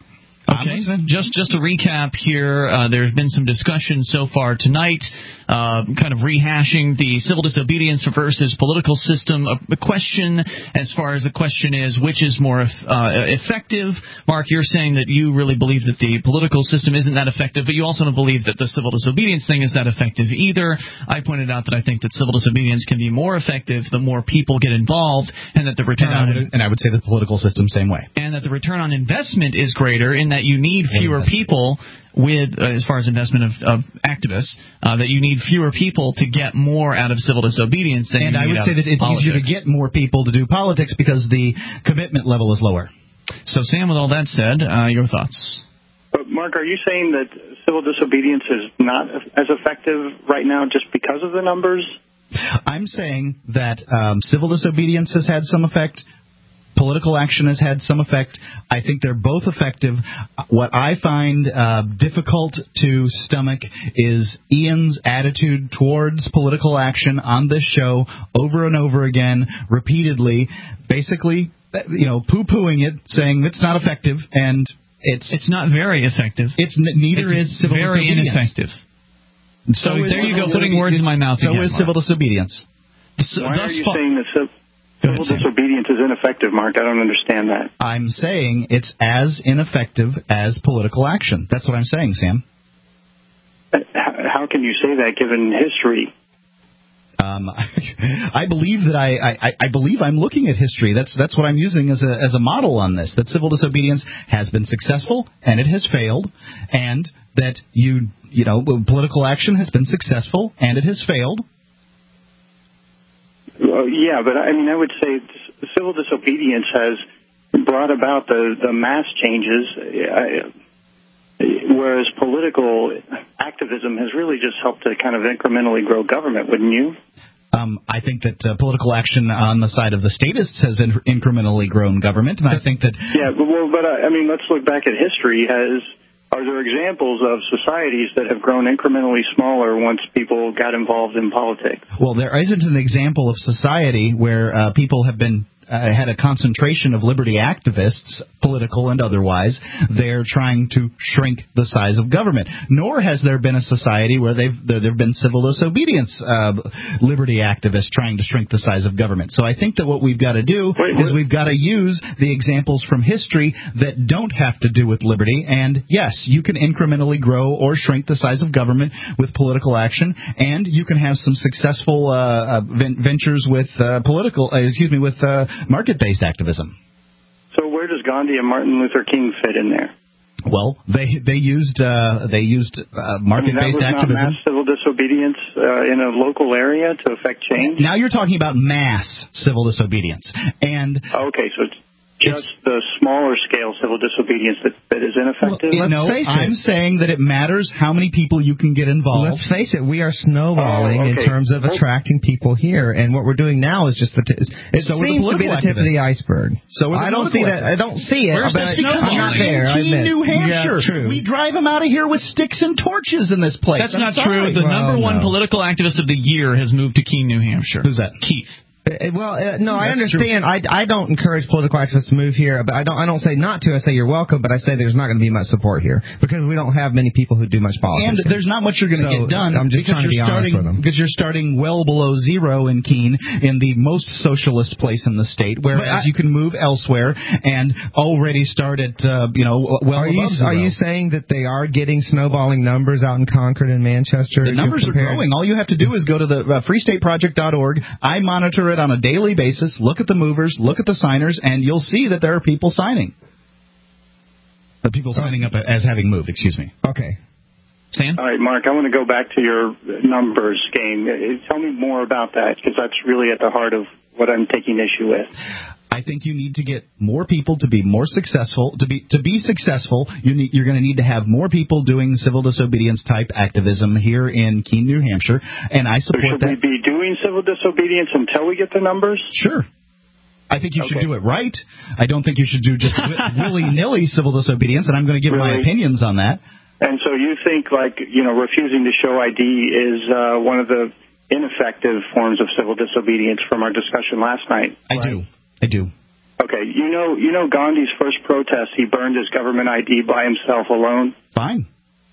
Speaker 1: Okay, just just to recap here, uh, there's been some discussion so far tonight, uh, kind of rehashing the civil disobedience versus political system. A, a question, as far as the question is, which is more uh, effective? Mark, you're saying that you really believe that the political system isn't that effective, but you also don't believe that the civil disobedience thing is that effective either. I pointed out that I think that civil disobedience can be more effective the more people get involved, and that the return
Speaker 2: and I would,
Speaker 1: on
Speaker 2: and I would say the political system same way,
Speaker 1: and that the return on investment is greater in that you need fewer people with, uh, as far as investment of, of activists, uh, that you need fewer people to get more out of civil disobedience than
Speaker 2: and
Speaker 1: you
Speaker 2: I
Speaker 1: need
Speaker 2: would
Speaker 1: out
Speaker 2: say that it's
Speaker 1: politics.
Speaker 2: easier to get more people to do politics because the commitment level is lower.
Speaker 1: So, Sam, with all that said, uh, your thoughts?
Speaker 13: But Mark, are you saying that civil disobedience is not as effective right now just because of the numbers?
Speaker 2: I'm saying that um, civil disobedience has had some effect. Political action has had some effect. I think they're both effective. What I find uh, difficult to stomach is Ian's attitude towards political action on this show over and over again, repeatedly, basically, you know, poo-pooing it, saying it's not effective, and it's...
Speaker 1: It's not very effective.
Speaker 2: It's n- Neither
Speaker 1: it's
Speaker 2: is civil
Speaker 1: very
Speaker 2: disobedience.
Speaker 1: Ineffective. So, so there you go, putting words in my mouth
Speaker 2: so
Speaker 1: again.
Speaker 2: So is civil disobedience.
Speaker 13: So Why are you saying that civ- civil disobedience is ineffective, Mark? I don't understand that.
Speaker 2: I'm saying it's as ineffective as political action. That's what I'm saying, Sam.
Speaker 13: How can you say that given history?
Speaker 2: Um, I believe that I, I, I believe I'm looking at history. That's that's what I'm using as a as a model on this. That civil disobedience has been successful and it has failed, and that you you know political action has been successful and it has failed.
Speaker 13: Well, yeah, but I mean, I would say civil disobedience has brought about the the mass changes. I, Whereas political activism has really just helped to kind of incrementally grow government, wouldn't you?
Speaker 2: Um, I think that uh, political action on the side of the statists has in- incrementally grown government, and I think that...
Speaker 13: Yeah, but, well, but uh, I mean, let's look back at history. Has Are there examples of societies that have grown incrementally smaller once people got involved in politics?
Speaker 2: Well, there isn't an example of society where uh, people have been... Uh, had a concentration of liberty activists, political and otherwise. They're trying to shrink the size of government. Nor has there been a society where they've there have been civil disobedience uh, liberty activists trying to shrink the size of government. So I think that what we've got to do
Speaker 13: wait,
Speaker 2: is
Speaker 13: wait.
Speaker 2: we've got to use the examples from history that don't have to do with liberty. And yes, you can incrementally grow or shrink the size of government with political action, and you can have some successful uh, uh, ventures with uh, political, uh, excuse me, with uh, market-based activism.
Speaker 13: So where does Gandhi and Martin Luther King fit in there?
Speaker 2: Well, they they used uh, they used uh, market-based
Speaker 13: I mean, that was
Speaker 2: activism.
Speaker 13: Not mass civil disobedience uh, in a local area to affect change.
Speaker 2: Now you're talking about mass civil disobedience, and
Speaker 13: okay, so it's just it's, the smaller scale civil disobedience that, that is ineffective?
Speaker 2: Well, no, I'm saying that it matters how many people you can get involved.
Speaker 4: Let's face it, we are snowballing
Speaker 13: oh, okay.
Speaker 4: in terms of attracting people here, and what we're doing now is just the t- it
Speaker 2: so
Speaker 4: seems to be the tip activists. of the iceberg.
Speaker 2: So
Speaker 4: I don't see that. I don't see it.
Speaker 1: Where's
Speaker 4: but
Speaker 1: the
Speaker 4: I'm not there.
Speaker 2: In Keene, New Hampshire.
Speaker 4: Yeah, true.
Speaker 2: We drive them out of here with sticks and torches in this place.
Speaker 1: That's
Speaker 2: I'm
Speaker 1: not
Speaker 2: sorry.
Speaker 1: true. The
Speaker 4: well,
Speaker 1: number one
Speaker 4: no.
Speaker 1: political activist of the year has moved to Keene, New Hampshire.
Speaker 2: Who's that?
Speaker 1: Keith.
Speaker 4: Uh, well, uh, no, I
Speaker 2: That's
Speaker 4: understand. I, I don't encourage political activists to move here, but I don't I don't say not to. I say you're welcome, but I say there's not going to be much support here because we don't have many people who do much politics.
Speaker 2: And there's not much you're going to
Speaker 4: so
Speaker 2: get done.
Speaker 4: I'm just
Speaker 2: because
Speaker 4: trying to be
Speaker 2: you're starting,
Speaker 4: honest with them.
Speaker 2: Because you're starting well below zero in Keene, in the most socialist place in the state, whereas I, you can move elsewhere and already start at uh, you know well
Speaker 4: are
Speaker 2: above
Speaker 4: you,
Speaker 2: zero.
Speaker 4: Are you saying that they are getting snowballing numbers out in Concord and Manchester?
Speaker 2: The numbers are growing. All you have to do is go to the uh, free state project dot org. I monitor it on a daily basis. Look at the movers, look at the signers, and you'll see that there are people signing. The people signing up as having moved, excuse me.
Speaker 4: Okay.
Speaker 1: Sam?
Speaker 13: All right, Mark, I want to go back to your numbers game. Tell me more about that, because that's really at the heart of what I'm taking issue with.
Speaker 2: I think you need to get more people to be more successful. To be to be successful, you need, you're going to need to have more people doing civil disobedience type activism here in Keene, New Hampshire, and I support
Speaker 13: so should
Speaker 2: that.
Speaker 13: Should we be doing civil disobedience until we get the numbers?
Speaker 2: Sure. I think you
Speaker 13: okay.
Speaker 2: should do it right. I don't think you should do just willy-nilly civil disobedience, and I'm going to give
Speaker 13: really?
Speaker 2: my opinions on that.
Speaker 13: And so you think, like, you know, refusing to show I D is uh, one of the ineffective forms of civil disobedience from our discussion last night?
Speaker 2: I
Speaker 13: right?
Speaker 2: do. I do.
Speaker 13: Okay, Okay, you know, you know Gandhi's first protest, he burned his government I D by himself alone.
Speaker 2: Fine.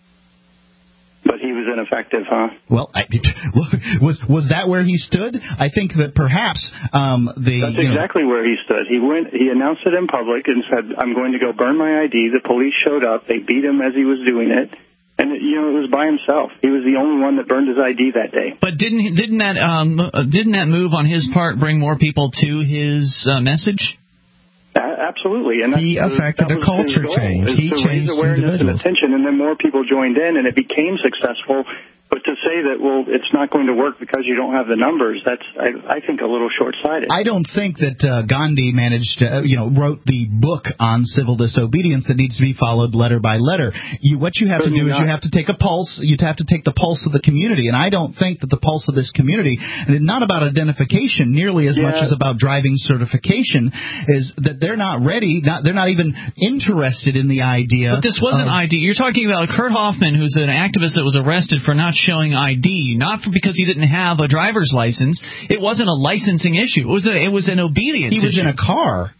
Speaker 13: But he was ineffective, huh?
Speaker 2: Well, I, was was that where he stood? I think that perhaps um, the...
Speaker 13: That's
Speaker 2: you know,
Speaker 13: exactly where he stood. He went. He announced it in public and said, I'm going to go burn my I D. The police showed up. They beat him as he was doing it. And, you know, it was by himself. He was the only one that burned his I D that day.
Speaker 1: But didn't didn't that um, didn't that move on his part bring more people to his uh, message?
Speaker 13: Uh, absolutely. And
Speaker 4: he affected a culture change. He changed
Speaker 13: awareness and attention, and then more people joined in, and it became successful. But to say that, well, it's not going to work because you don't have the numbers, that's, I, I think, a little short-sighted.
Speaker 2: I don't think that uh, Gandhi managed to, uh, you know, wrote the book on civil disobedience that needs to be followed letter by letter. You, what you have Certainly to do not. is you have to take a pulse. You have to take the pulse of the community. And I don't think that the pulse of this community, and it's not about identification nearly as yeah. much as about driving certification, is that they're not ready. Not, they're not even interested in the idea.
Speaker 1: But this wasn't I D. You're talking about Kurt Hoffman, who's an activist that was arrested for not showing I D, not for, because he didn't have a driver's license. It wasn't a licensing issue. It was a, it was an obedience
Speaker 2: He was
Speaker 1: issue.
Speaker 2: in a car.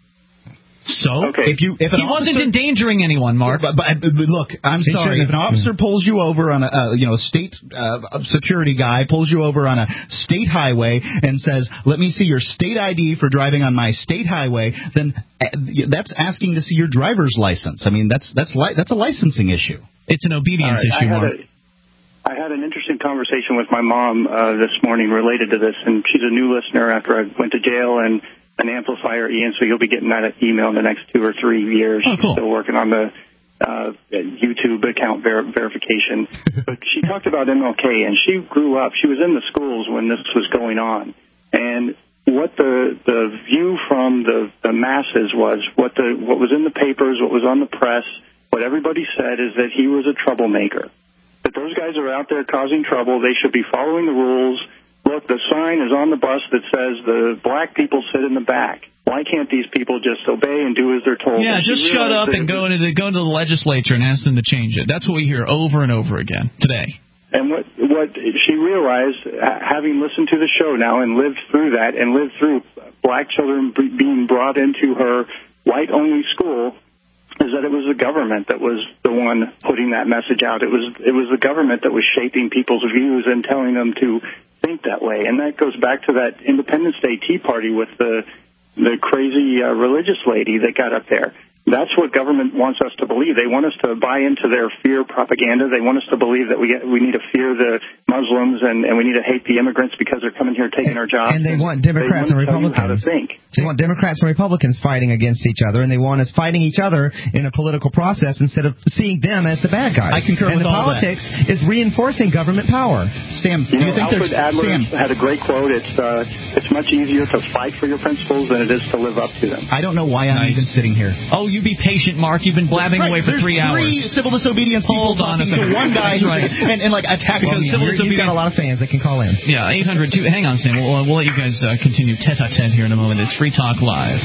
Speaker 1: So
Speaker 13: okay.
Speaker 2: if you if an
Speaker 1: he
Speaker 2: officer,
Speaker 1: wasn't endangering anyone, Mark.
Speaker 2: But, but, but look, I'm he sorry. If an officer pulls you over on a uh, you know state uh, security guy pulls you over on a state highway and says, "Let me see your state I D for driving on my state highway," then uh, that's asking to see your driver's license. I mean, that's that's li- that's a licensing issue.
Speaker 1: It's an obedience
Speaker 13: right,
Speaker 1: issue,
Speaker 13: I
Speaker 1: Mark.
Speaker 13: A, I had an interesting conversation with my mom uh, this morning related to this, and she's a new listener after I went to jail and an amplifier, Ian, so you'll be getting that email in the next two or three years.
Speaker 1: Oh, cool.
Speaker 13: She's still working on the uh, YouTube account ver- verification. But she talked about M L K, and she grew up. She was in the schools when this was going on. And what the the view from the, the masses was, what the what was in the papers, what was on the press, what everybody said is that he was a troublemaker. That those guys are out there causing trouble. They should be following the rules. Look, the sign is on the bus that says the black people sit in the back. Why can't these people just obey and do as they're told?
Speaker 1: Yeah, just shut up and go into the, go into the legislature and ask them to change it. That's what we hear over and over again today.
Speaker 13: And what what she realized, having listened to the show now and lived through that and lived through black children being brought into her white-only school, is that it was the government that was the one putting that message out. It was it was the government that was shaping people's views and telling them to think that way. And that goes back to that Independence Day Tea Party with the the crazy uh, religious lady that got up there. That's what government wants us to believe. They want us to buy into their fear propaganda. They want us to believe that we get, we need to fear the Muslims and, and we need to hate the immigrants because they're coming here taking our jobs.
Speaker 4: And they want Democrats
Speaker 13: they want
Speaker 4: and Republicans.
Speaker 13: How to think.
Speaker 4: They want Democrats and Republicans fighting against each other, and they want us fighting each other in a political process instead of seeing them as the bad guys.
Speaker 2: I concur
Speaker 4: and
Speaker 2: with
Speaker 4: the
Speaker 2: all
Speaker 4: politics
Speaker 2: that.
Speaker 4: is reinforcing government power.
Speaker 2: Sam,
Speaker 13: you,
Speaker 2: do you
Speaker 13: know,
Speaker 2: think
Speaker 13: Alfred
Speaker 2: there's
Speaker 13: Adler
Speaker 2: Sam
Speaker 13: had a great quote. It's uh, it's much easier to fight for your principles than it is to live up to them.
Speaker 2: I don't know why I'm
Speaker 1: nice.
Speaker 2: even sitting here.
Speaker 1: Oh, you be patient, Mark. You've been blabbing
Speaker 2: right.
Speaker 1: away for
Speaker 2: There's
Speaker 1: three hours.
Speaker 2: Three civil disobedience people
Speaker 1: Hold on
Speaker 2: talking
Speaker 1: a second.
Speaker 2: to one guy
Speaker 1: That's right.
Speaker 2: and, and like attacking
Speaker 1: because
Speaker 2: him.
Speaker 1: civil
Speaker 4: You've got a lot of fans that can call in.
Speaker 1: Yeah, eight hundred two. Hang on, Sam. We'll, uh, we'll let you guys uh, continue tete-a-tete here in a moment. It's Free Talk Live.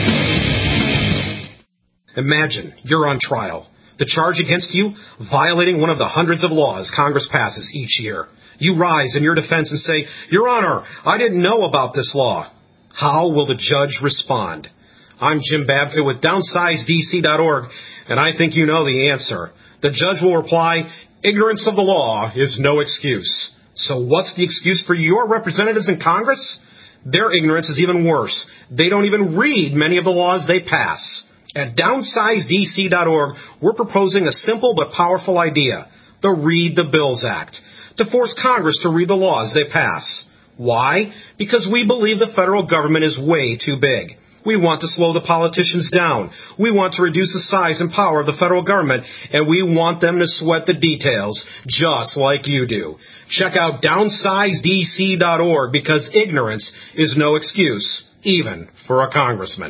Speaker 14: Imagine you're on trial. The charge against you, violating one of the hundreds of laws Congress passes each year. You rise in your defense and say, Your Honor, I didn't know about this law. How will the judge respond? I'm Jim Babka with downsize D C dot org, and I think you know the answer. The judge will reply, Ignorance of the law is no excuse. So what's the excuse for your representatives in Congress? Their ignorance is even worse. They don't even read many of the laws they pass. At downsize D C dot org, we're proposing a simple but powerful idea, the Read the Bills Act, to force Congress to read the laws they pass. Why? Because we believe the federal government is way too big. We want to slow the politicians down. We want to reduce the size and power of the federal government, and we want them to sweat the details, just like you do. Check out downsize D C dot org, because ignorance is no excuse, even for a congressman.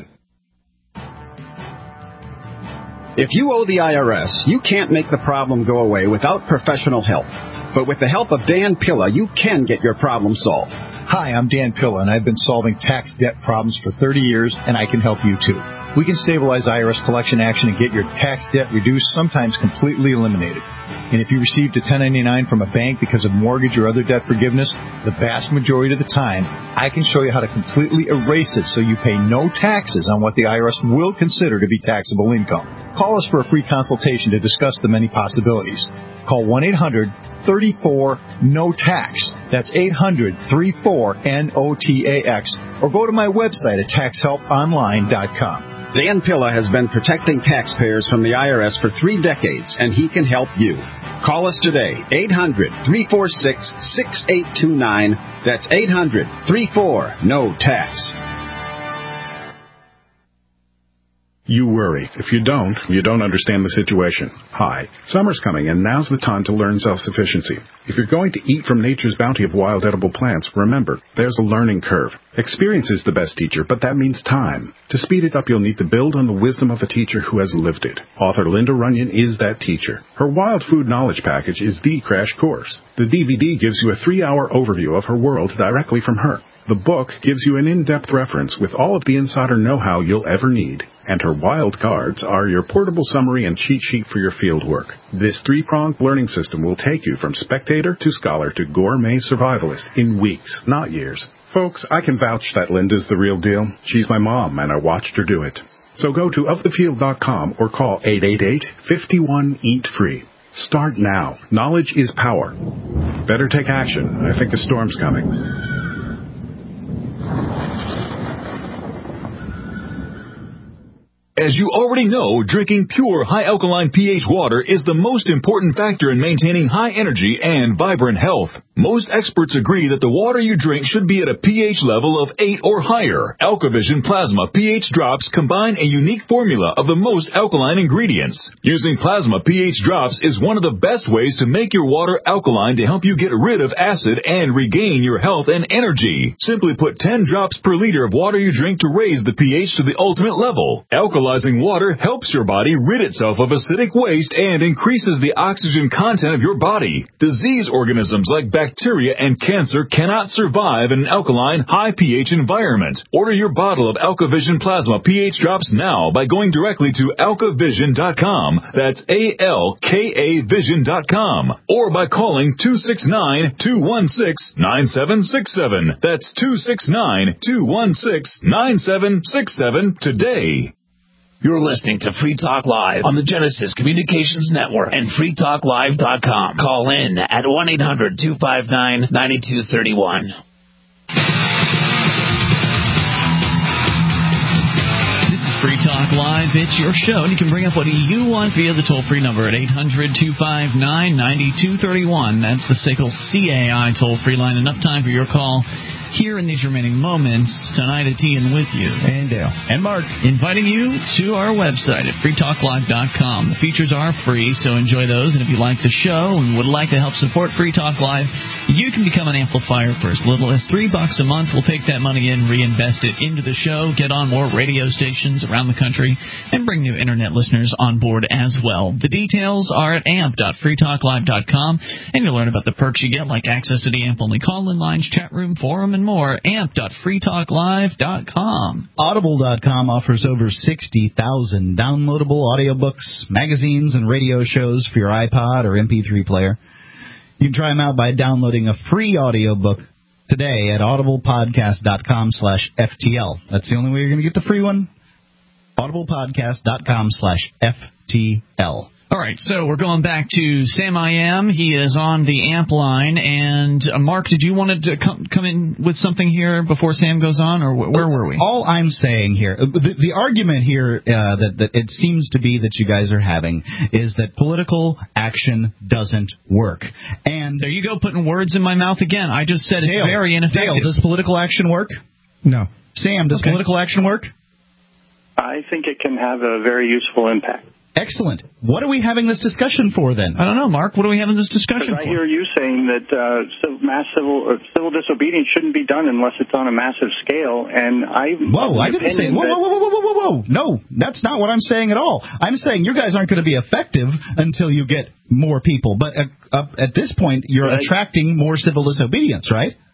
Speaker 15: If you owe the I R S, you can't make the problem go away without professional help. But with the help of Dan Pilla, you can get your problem solved.
Speaker 16: Hi, I'm Dan Pilla, and I've been solving tax debt problems for thirty years, and I can help you too. we can stabilize I R S collection action and get your tax debt reduced, sometimes completely eliminated. And if you received a ten ninety-nine from a bank because of mortgage or other debt forgiveness, the vast majority of the time, I can show you how to completely erase it so you pay no taxes on what the I R S will consider to be taxable income. Call us for a free consultation to discuss the many possibilities. Call one eight hundred thirty-four N O T A X. That's eight hundred thirty-four N O T A X. Or go to my website at tax help online dot com.
Speaker 15: Dan Pilla has been protecting taxpayers from the I R S for three decades, and he can help you. Call us today, eight hundred three four six six eight two nine. That's eight hundred thirty-four N O T A X.
Speaker 17: You worry. If you don't, you don't understand the situation. Hi, summer's coming, and now's the time to learn self-sufficiency. If you're going to eat from nature's bounty of wild edible plants, remember, there's a learning curve. Experience is the best teacher, but that means time. To speed it up, you'll need to build on the wisdom of a teacher who has lived it. Author Linda Runyon is that teacher. Her Wild Food Knowledge Package is the crash course. The D V D gives you a three-hour overview of her world directly from her. The book gives you an in-depth reference with all of the insider know-how you'll ever need. And her wild cards are your portable summary and cheat sheet for your field work. This three-pronged learning system will take you from spectator to scholar to gourmet survivalist in weeks, not years. Folks, I can vouch that Linda's the real deal. She's my mom, and I watched her do it. So go to of the field dot com or call eight eight eight, five one, eat free. Start now. Knowledge is power. Better take action. I think a storm's coming.
Speaker 18: As you already know, drinking pure, high-alkaline pH water is the most important factor in maintaining high energy and vibrant health. Most experts agree that the water you drink should be at a pH level of eight or higher. AlkaVision Plasma pH drops combine a unique formula of the most alkaline ingredients. Using Plasma pH drops is one of the best ways to make your water alkaline to help you get rid of acid and regain your health and energy. Simply put ten drops per liter of water you drink to raise the pH to the ultimate level. Alkalizing water helps your body rid itself of acidic waste and increases the oxygen content of your body. Disease organisms like bacteria and cancer cannot survive in an alkaline, high pH environment. Order your bottle of AlkaVision Plasma pH drops now by going directly to alka vision dot com. That's A L K A vision dot com. Or by calling two six nine, two one six, nine seven six seven. That's two six nine, two one six, nine seven six seven today.
Speaker 12: You're listening to Free Talk Live on the Genesis Communications Network and free talk live dot com. Call in at one eight hundred two five nine nine two three one.
Speaker 1: This is Free Talk Live. It's your show, and you can bring up what you want via the toll-free number at eight hundred two five nine nine two three one. That's the S A C L C A I toll-free line. Enough time for your call here in these remaining moments. Tonight it's Ian with you.
Speaker 4: And Dale.
Speaker 1: And Mark. Inviting you to our website at free talk live dot com. The features are free, so enjoy those. And if you like the show and would like to help support Free Talk Live, you can become an amplifier for as little as three bucks a month. We'll take that money in, reinvest it into the show, get on more radio stations around the country, and bring new internet listeners on board as well. The details are at amp dot free talk live dot com, and you'll learn about the perks you get, like access to the AMP-only call-in lines, chat room, forum, and more. amp dot free talk live dot com.
Speaker 2: Audible dot com offers over sixty thousand downloadable audiobooks, magazines, and radio shows for your iPod or M P three player. You can try them out by downloading a free audiobook today at audible podcast dot com slash F T L. That's the only way you're going to get the free one. audible podcast dot com slash F T L.
Speaker 1: All right, so we're going back to Sam I Am. He is on the AMP line. And, uh, Mark, did you want to come, come in with something here before Sam goes on, or wh- where were we?
Speaker 2: All I'm saying here, the, the argument here uh, that, that it seems to be that you guys are having is that political action doesn't work. And
Speaker 1: there you go, putting words in my mouth again. I just said
Speaker 2: Dale,
Speaker 1: it's very ineffective.
Speaker 2: Dale, does political action work?
Speaker 4: No.
Speaker 2: Sam, does
Speaker 1: okay.
Speaker 2: political action work?
Speaker 13: I think it can have a very useful impact.
Speaker 2: Excellent. What are we having this discussion for, then?
Speaker 1: I don't know, Mark. What are we having this discussion
Speaker 13: I
Speaker 1: for?
Speaker 13: I hear you saying that uh, civil, mass civil or civil disobedience shouldn't be done unless it's on a massive scale. And I
Speaker 2: whoa, I didn't say whoa, whoa, whoa, whoa, whoa, whoa, whoa. No, that's not what I'm saying at all. I'm saying you guys aren't going to be effective until you get more people. But uh, uh, at this point, you're
Speaker 13: right.
Speaker 2: attracting more civil disobedience, right?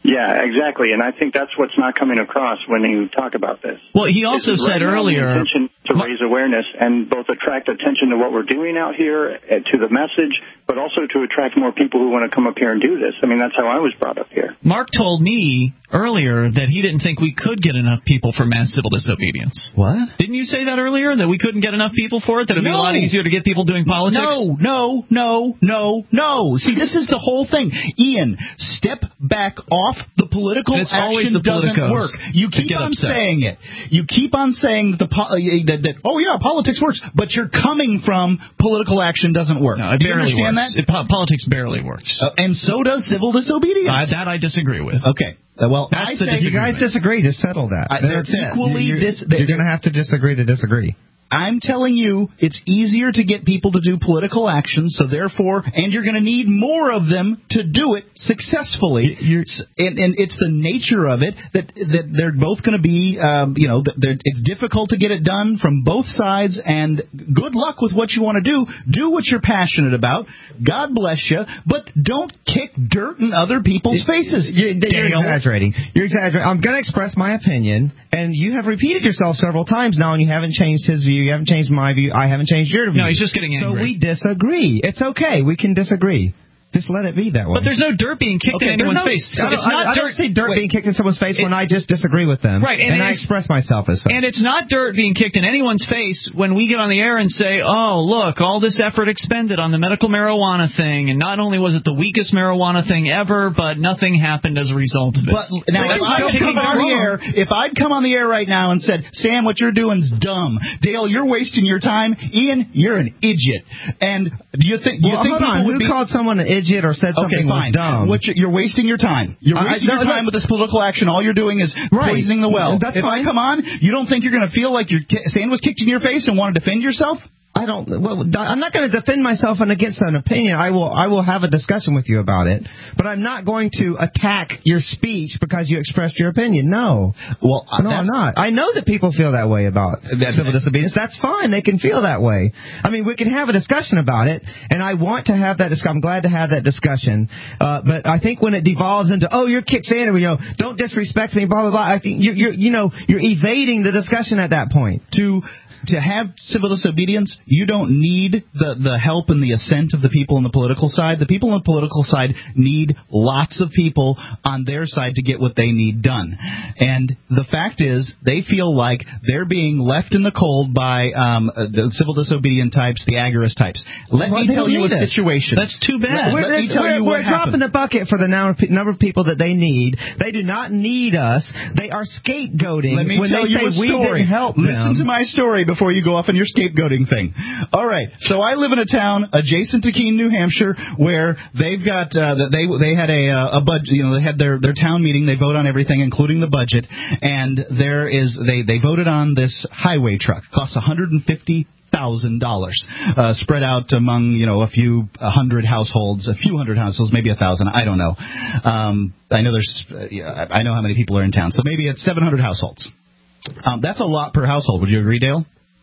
Speaker 13: Yeah, exactly, and I think that's what's not coming across when you talk about this.
Speaker 1: Well, he also
Speaker 13: It's
Speaker 1: said
Speaker 13: right now
Speaker 1: earlier...
Speaker 13: the intention to raise awareness and both attract attention to what we're doing out here, uh, to the message, but also to attract more people who want to come up here and do this. I mean, that's how I was brought up here.
Speaker 1: Mark told me earlier that he didn't think we could get enough people for mass civil disobedience.
Speaker 2: What?
Speaker 1: Didn't you say that earlier, that we couldn't get enough people for it, that it would
Speaker 2: No.
Speaker 1: be a lot easier to get people doing politics?
Speaker 2: No, no, no, no, no. See, this is the whole thing. Ian, step back off the political
Speaker 1: And it's
Speaker 2: action
Speaker 1: always the
Speaker 2: doesn't
Speaker 1: politicos
Speaker 2: work. You
Speaker 1: that
Speaker 2: keep
Speaker 1: get
Speaker 2: on
Speaker 1: upset.
Speaker 2: saying it. You keep on saying that the po- uh, that, that oh yeah, politics works, but you're coming from political action doesn't work.
Speaker 1: No, it
Speaker 2: Do you
Speaker 1: barely
Speaker 2: understand
Speaker 1: works.
Speaker 2: that?
Speaker 1: It, po- politics barely works.
Speaker 2: Uh, and so does civil disobedience.
Speaker 1: Uh, that I disagree with.
Speaker 2: Okay. Uh, well,
Speaker 1: That's
Speaker 2: I
Speaker 1: the
Speaker 2: say
Speaker 4: You guys disagree. Just settle that.
Speaker 2: I- they're
Speaker 4: That's it.
Speaker 2: equally
Speaker 4: You're,
Speaker 2: dis-
Speaker 4: you're going to have to disagree to disagree.
Speaker 2: I'm telling you, it's easier to get people to do political action, so therefore, and you're going to need more of them to do it successfully. You're, and, and it's the nature of it that that they're both going to be, um, you know, that it's difficult to get it done from both sides. And good luck with what you want to do. Do what you're passionate about. God bless you, but don't kick dirt in other people's faces.
Speaker 4: You're, you're
Speaker 2: Dale.
Speaker 4: exaggerating. You're exaggerating. I'm going to express my opinion, and you have repeated yourself several times now, and you haven't changed his view. You haven't changed my view. I haven't changed your view.
Speaker 1: No, he's just getting angry.
Speaker 4: So we disagree. It's okay. We can disagree. Just let it be that way.
Speaker 1: But there's no dirt being kicked
Speaker 4: Okay,
Speaker 1: in anyone's
Speaker 4: no,
Speaker 1: face.
Speaker 4: I don't,
Speaker 1: It's not
Speaker 4: I, I
Speaker 1: dirt.
Speaker 4: don't see dirt
Speaker 1: Wait.
Speaker 4: being kicked in someone's face
Speaker 1: It-
Speaker 4: when I just disagree with them.
Speaker 1: Right, and
Speaker 4: and I
Speaker 1: it's-
Speaker 4: express myself as such.
Speaker 1: And it's not dirt being kicked in anyone's face when we get on the air and say, oh, look, all this effort expended on the medical marijuana thing, and not only was it the weakest marijuana thing ever, but nothing happened as a result of it.
Speaker 2: But now,
Speaker 1: That's
Speaker 2: if
Speaker 1: not
Speaker 2: I'd
Speaker 1: kicking
Speaker 2: come on the
Speaker 1: dirt.
Speaker 2: air, if I'd come on the air right now and said, "Sam, what you're doing's dumb. Dale, you're wasting your time. Ian, you're an idiot." And do you think? Do you
Speaker 4: well,
Speaker 2: think
Speaker 4: hold
Speaker 2: people
Speaker 4: on.
Speaker 2: would
Speaker 4: Who
Speaker 2: be
Speaker 4: called someone an idiot or said
Speaker 2: okay?
Speaker 4: something
Speaker 2: Fine.
Speaker 4: was dumb?
Speaker 2: What you, you're wasting your time. You're
Speaker 4: I-
Speaker 2: wasting
Speaker 4: no,
Speaker 2: your time
Speaker 4: no.
Speaker 2: with this political action. All you're doing is
Speaker 4: Right.
Speaker 2: poisoning the well.
Speaker 4: That's
Speaker 2: if
Speaker 4: fine.
Speaker 2: I come on, you don't think you're going to feel like your ki- sand was kicked in your face and want to defend yourself?
Speaker 4: I don't. Well, I'm not going to defend myself and against an opinion. I will. I will have a discussion with you about it, but I'm not going to attack your speech because you expressed your opinion. No.
Speaker 2: Well, uh,
Speaker 4: no, I'm not. I know that people feel that way about
Speaker 2: That-
Speaker 4: civil disobedience. That's fine. They can feel that way. I mean, we can have a discussion about it, and I want to have that discussion. I'm glad to have that discussion. Uh, but I think when it devolves into, oh, you're Kick Sander, you know, don't disrespect me, blah blah blah. I think you're, you're you know, you're evading the discussion at that point.
Speaker 2: To to have civil disobedience, you don't need the, the help and the assent of the people on the political side. The people on the political side need lots of people on their side to get what they need done. And the fact is, they feel like they're being left in the cold by um, uh, the civil disobedient types, the agorist types. Let
Speaker 4: Well,
Speaker 2: me
Speaker 4: they
Speaker 2: tell
Speaker 4: don't
Speaker 2: you a
Speaker 4: need us.
Speaker 2: situation.
Speaker 1: That's too bad.
Speaker 4: We're,
Speaker 2: Let me tell
Speaker 4: we're,
Speaker 2: you
Speaker 4: we're
Speaker 2: what
Speaker 4: dropping
Speaker 2: happened.
Speaker 4: the bucket for the number number of people that they need. They do not need us. They are scapegoating
Speaker 2: Let me
Speaker 4: when
Speaker 2: tell
Speaker 4: they
Speaker 2: you
Speaker 4: say
Speaker 2: a
Speaker 4: we
Speaker 2: story.
Speaker 4: didn't help
Speaker 2: Listen
Speaker 4: them.
Speaker 2: to my story before you go off on your scapegoating thing. All right. So I live in a town adjacent to Keene, New Hampshire, where they've got uh, they they had a a budget. You know, they had their their town meeting. They vote on everything, including the budget. And there is they they voted on this highway truck. Costs one hundred fifty thousand dollars, uh, spread out among you know a few a hundred households, a few hundred households, maybe a thousand. I don't know. Um, I know there's uh, yeah, I know how many people are in town, so maybe it's seven hundred households. Um, that's a lot per household. Would you agree, Dale?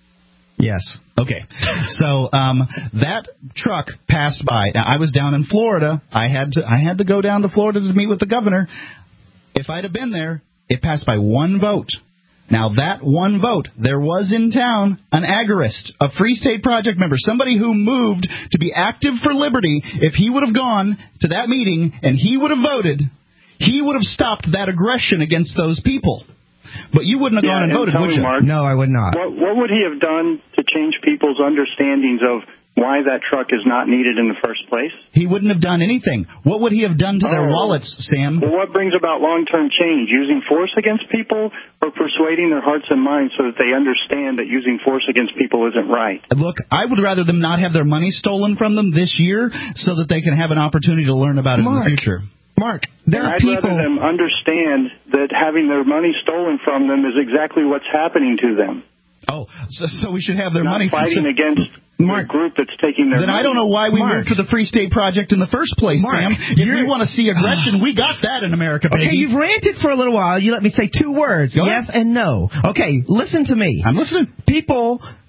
Speaker 4: Yes.
Speaker 2: Okay. So um, that truck passed by. Now, I was down in Florida. I had to I had to go down to Florida to meet with the governor. If I'd have been there, it passed by one vote. Now, that one vote, there was in town an agorist, a Free State Project member, somebody who moved to be active for liberty. If he would have gone to that meeting and he would have voted, he would have stopped that aggression against those people. But you wouldn't have
Speaker 13: Yeah,
Speaker 2: gone and
Speaker 13: and
Speaker 2: voted,
Speaker 13: tell
Speaker 2: would
Speaker 13: me,
Speaker 2: you?
Speaker 13: Mark,
Speaker 4: No, I would not.
Speaker 13: What, what would he have done to change people's understandings of why that truck is not needed in the first place?
Speaker 2: He wouldn't have done anything. What would he have done to their
Speaker 13: Oh.
Speaker 2: wallets, Sam?
Speaker 13: Well, what brings about long-term change? Using force against people or persuading their hearts and minds so that they understand that using force against people isn't right?
Speaker 2: Look, I would rather them not have their money stolen from them this year so that they can have an opportunity to learn about it
Speaker 4: Mark,
Speaker 2: in the future.
Speaker 4: Mark, there
Speaker 13: And
Speaker 4: are
Speaker 13: I'd
Speaker 4: people.
Speaker 13: rather them understand that having their money stolen from them is exactly what's happening to them.
Speaker 2: Oh, so, so we should have their
Speaker 13: Not
Speaker 2: money.
Speaker 13: fighting
Speaker 2: so,
Speaker 13: against
Speaker 2: Mark,
Speaker 13: the group that's taking their
Speaker 2: then
Speaker 13: money.
Speaker 2: I don't know why we
Speaker 4: Mark.
Speaker 2: moved to the Free State Project in the first place,
Speaker 4: Mark,
Speaker 2: Sam. If
Speaker 4: you're-
Speaker 2: we want to see aggression, we got that in America, baby.
Speaker 4: Okay, you've ranted for a little while. You let me say two words,
Speaker 2: Go
Speaker 4: yes
Speaker 2: ahead.
Speaker 4: and no. Okay, listen to me.
Speaker 2: I'm listening.
Speaker 4: People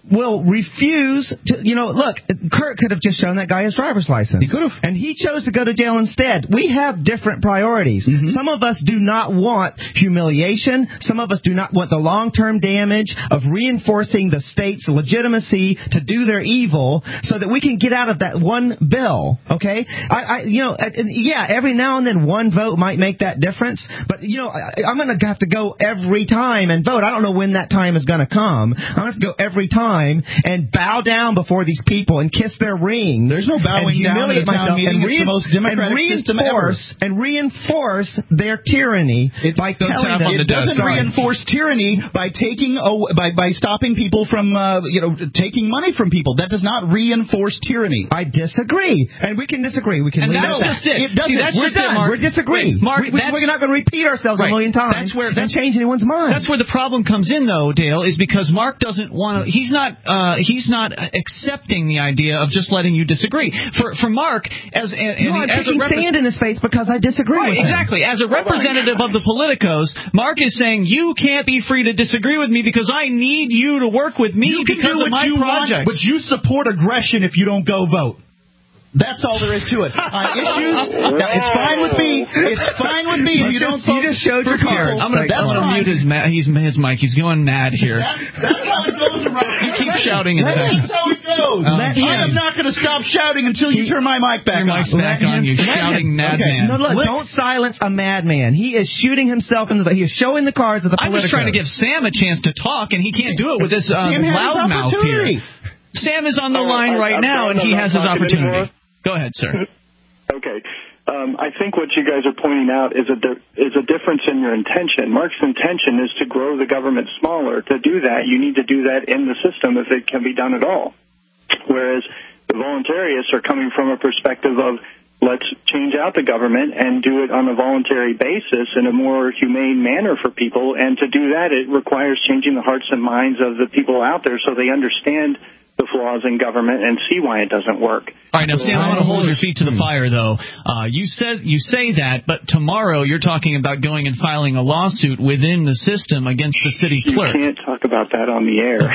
Speaker 4: will refuse to, you know, look, Kurt could have just shown that guy his driver's license.
Speaker 2: He could have.
Speaker 4: And he chose to go to jail instead. We have different priorities.
Speaker 2: Mm-hmm.
Speaker 4: Some of us do not want humiliation. Some of us do not want the long-term damage of reinforcing the state's legitimacy to do their evil so that we can get out of that one bill, okay? I, I you know, yeah, every now and then one vote might make that difference, but, you know, I, I'm going to have to go every time and vote. I don't know when that time is going to come. I'm going to have to go every time and bow down before these people and kiss their rings.
Speaker 2: There's no bowing down at a town meeting. It's the most democratic system ever.
Speaker 4: And reinforce their tyranny
Speaker 2: it's,
Speaker 4: by telling them.
Speaker 2: It doesn't reinforce tyranny by taking oh, by by stopping people from uh, you know taking money from people. That does not reinforce tyranny.
Speaker 4: I disagree, and we can disagree. We can.
Speaker 1: And
Speaker 4: leave
Speaker 1: that's
Speaker 4: it
Speaker 1: just it.
Speaker 4: it doesn't.
Speaker 1: See, that's
Speaker 4: we're
Speaker 1: just
Speaker 4: done.
Speaker 1: it, Mark.
Speaker 4: We're disagreeing.
Speaker 1: Wait, Mark,
Speaker 4: we, we're not going to repeat ourselves
Speaker 1: right.
Speaker 4: a million times.
Speaker 1: That's where that's,
Speaker 4: and change anyone's mind.
Speaker 1: That's where the problem comes in, though, Dale, is because Mark doesn't want to. He's not. Uh, he's not accepting the idea of just letting you disagree. For for Mark, as and,
Speaker 4: no, I'm
Speaker 1: as
Speaker 4: picking
Speaker 1: a repre-
Speaker 4: sand in his face because I disagree.
Speaker 1: Right,
Speaker 4: with
Speaker 1: exactly.
Speaker 4: him.
Speaker 1: As a representative of the politicos, Mark is saying you can't be free to disagree with me because I need you to work with me
Speaker 2: you can
Speaker 1: because
Speaker 2: do
Speaker 1: of
Speaker 2: what
Speaker 1: my
Speaker 2: you
Speaker 1: projects.
Speaker 2: Want, but you support aggression if you don't go vote. That's all there is to it. Uh, issues, now, it's fine with me. It's fine with me if you don't vote.
Speaker 4: You just showed your cards.
Speaker 1: I'm going to mute his, ma- he's, his mic. He's going mad here.
Speaker 2: That, that's how it goes around.
Speaker 1: You keep shouting in the back.
Speaker 2: That's how it goes.
Speaker 1: Um,
Speaker 2: I am not going to stop shouting until you turn my mic back
Speaker 1: Your
Speaker 2: on.
Speaker 1: mic's back on you, shouting madman.
Speaker 4: No, look,
Speaker 2: Lick.
Speaker 4: don't silence a madman. He is shooting himself in the. He is showing the cards of the
Speaker 1: I'm
Speaker 4: politicos.
Speaker 1: just trying to give Sam a chance to talk, and he can't do it with this uh, loudmouth here. Sam is on the
Speaker 13: Uh,
Speaker 1: line
Speaker 13: I-
Speaker 1: right
Speaker 13: I'm
Speaker 1: now,
Speaker 13: glad
Speaker 1: and
Speaker 13: I'm
Speaker 1: he
Speaker 13: not
Speaker 1: has his
Speaker 13: talking
Speaker 1: opportunity.
Speaker 13: anymore.
Speaker 1: Go ahead, sir.
Speaker 13: Okay. Um, I think what you guys are pointing out is a di- is a difference in your intention. Mark's intention is to grow the government smaller. To do that, you need to do that in the system if it can be done at all. Whereas the voluntarists are coming from a perspective of let's change out the government and do it on a voluntary basis in a more humane manner for people. And to do that, it requires changing the hearts and minds of the people out there so they understand the flaws in government and see why it doesn't work.
Speaker 1: All right, now, Sam, I want to hold your feet to the fire, though. Uh, you said you say that, but tomorrow you're talking about going and filing a lawsuit within the system against the city clerk.
Speaker 13: You can't talk about that on the air.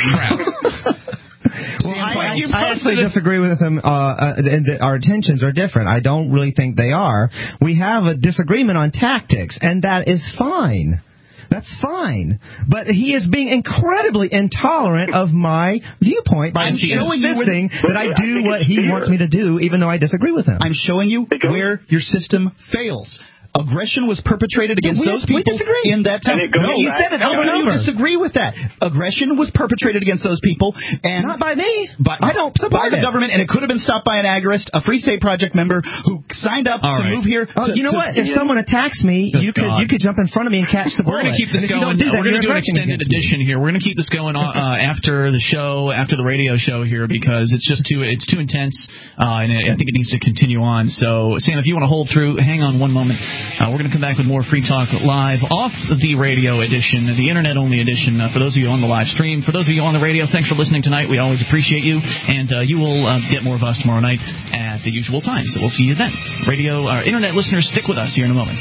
Speaker 4: Well, I, I, I actually disagree with him, uh, uh, and the, our intentions are different. I don't really think they are. We have a disagreement on tactics, and that is fine. That's fine. But he is being incredibly intolerant of my viewpoint by showing insisting that I do what he wants me to do, even though I disagree with him.
Speaker 2: I'm showing you where your system fails. Aggression was perpetrated against
Speaker 4: we,
Speaker 2: those
Speaker 4: we
Speaker 2: people
Speaker 4: disagree.
Speaker 2: in that time.
Speaker 4: No, you said it over and over.
Speaker 2: You disagree with that. Aggression was perpetrated against those people, and
Speaker 4: not by me.
Speaker 2: By,
Speaker 4: I don't support
Speaker 2: by the
Speaker 4: it.
Speaker 2: government, and it could have been stopped by an agorist, a Free State Project member who signed up
Speaker 1: All
Speaker 2: to
Speaker 1: right.
Speaker 2: move here.
Speaker 4: Oh,
Speaker 2: to,
Speaker 4: you know
Speaker 2: to,
Speaker 4: what? If yeah. someone attacks me,
Speaker 1: Good
Speaker 4: you could
Speaker 1: God.
Speaker 4: you could jump in front of me and catch the bullet.
Speaker 1: We're going to keep this
Speaker 4: and
Speaker 1: going.
Speaker 4: Do that,
Speaker 1: We're going to do an
Speaker 4: aggressing
Speaker 1: extended edition here. We're going to keep this going on, uh, after the show, after the radio show here, because it's just too it's too intense, uh, and I think it needs to continue on. So, Sam, if you want to hold through, hang on one moment. Uh, we're going to come back with more Free Talk Live off the radio edition, the internet-only edition. Uh, for those of you on the live stream, for those of you on the radio, thanks for listening tonight. We always appreciate you, and uh, you will uh, get more of us tomorrow night at the usual time. So we'll see you then. Radio, uh, internet listeners, stick with us here in a moment.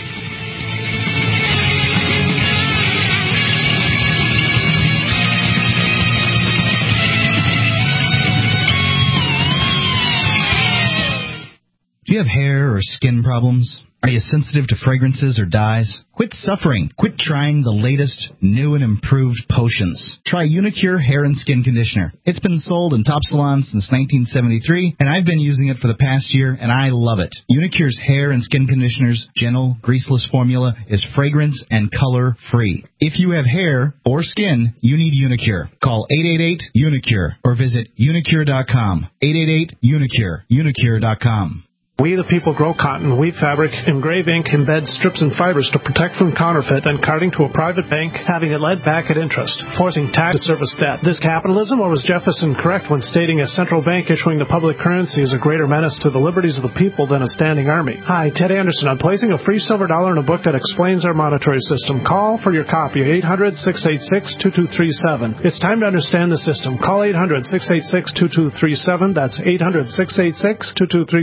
Speaker 2: Do you have hair or skin problems? Are you sensitive to fragrances or dyes? Quit suffering. Quit trying the latest, new and improved potions. Try Unicure Hair and Skin Conditioner. It's been sold in top salons since nineteen seventy-three, and I've been using it for the past year, and I love it. Unicure's Hair and Skin Conditioner's gentle, greaseless formula is fragrance and color free. If you have hair or skin, you need Unicure. Call eight eight eight, UNICURE or visit unicure dot com. eight eight eight, UNICURE. unicure dot com.
Speaker 7: We the people grow cotton, weave fabric, engrave ink, embed strips and fibers to protect from counterfeit and carting to a private bank, having it led back at interest, forcing tax to service debt. This capitalism, or was Jefferson correct when stating a central bank issuing the public currency is a greater menace to the liberties of the people than a standing army? Hi, Ted Anderson. I'm placing a free silver dollar in a book that explains our monetary system. Call for your copy, eight hundred, six eight six, two two three seven. It's time to understand the system. Call eight hundred, six eight six, two two three seven. That's eight hundred, six eight six, two two three seven.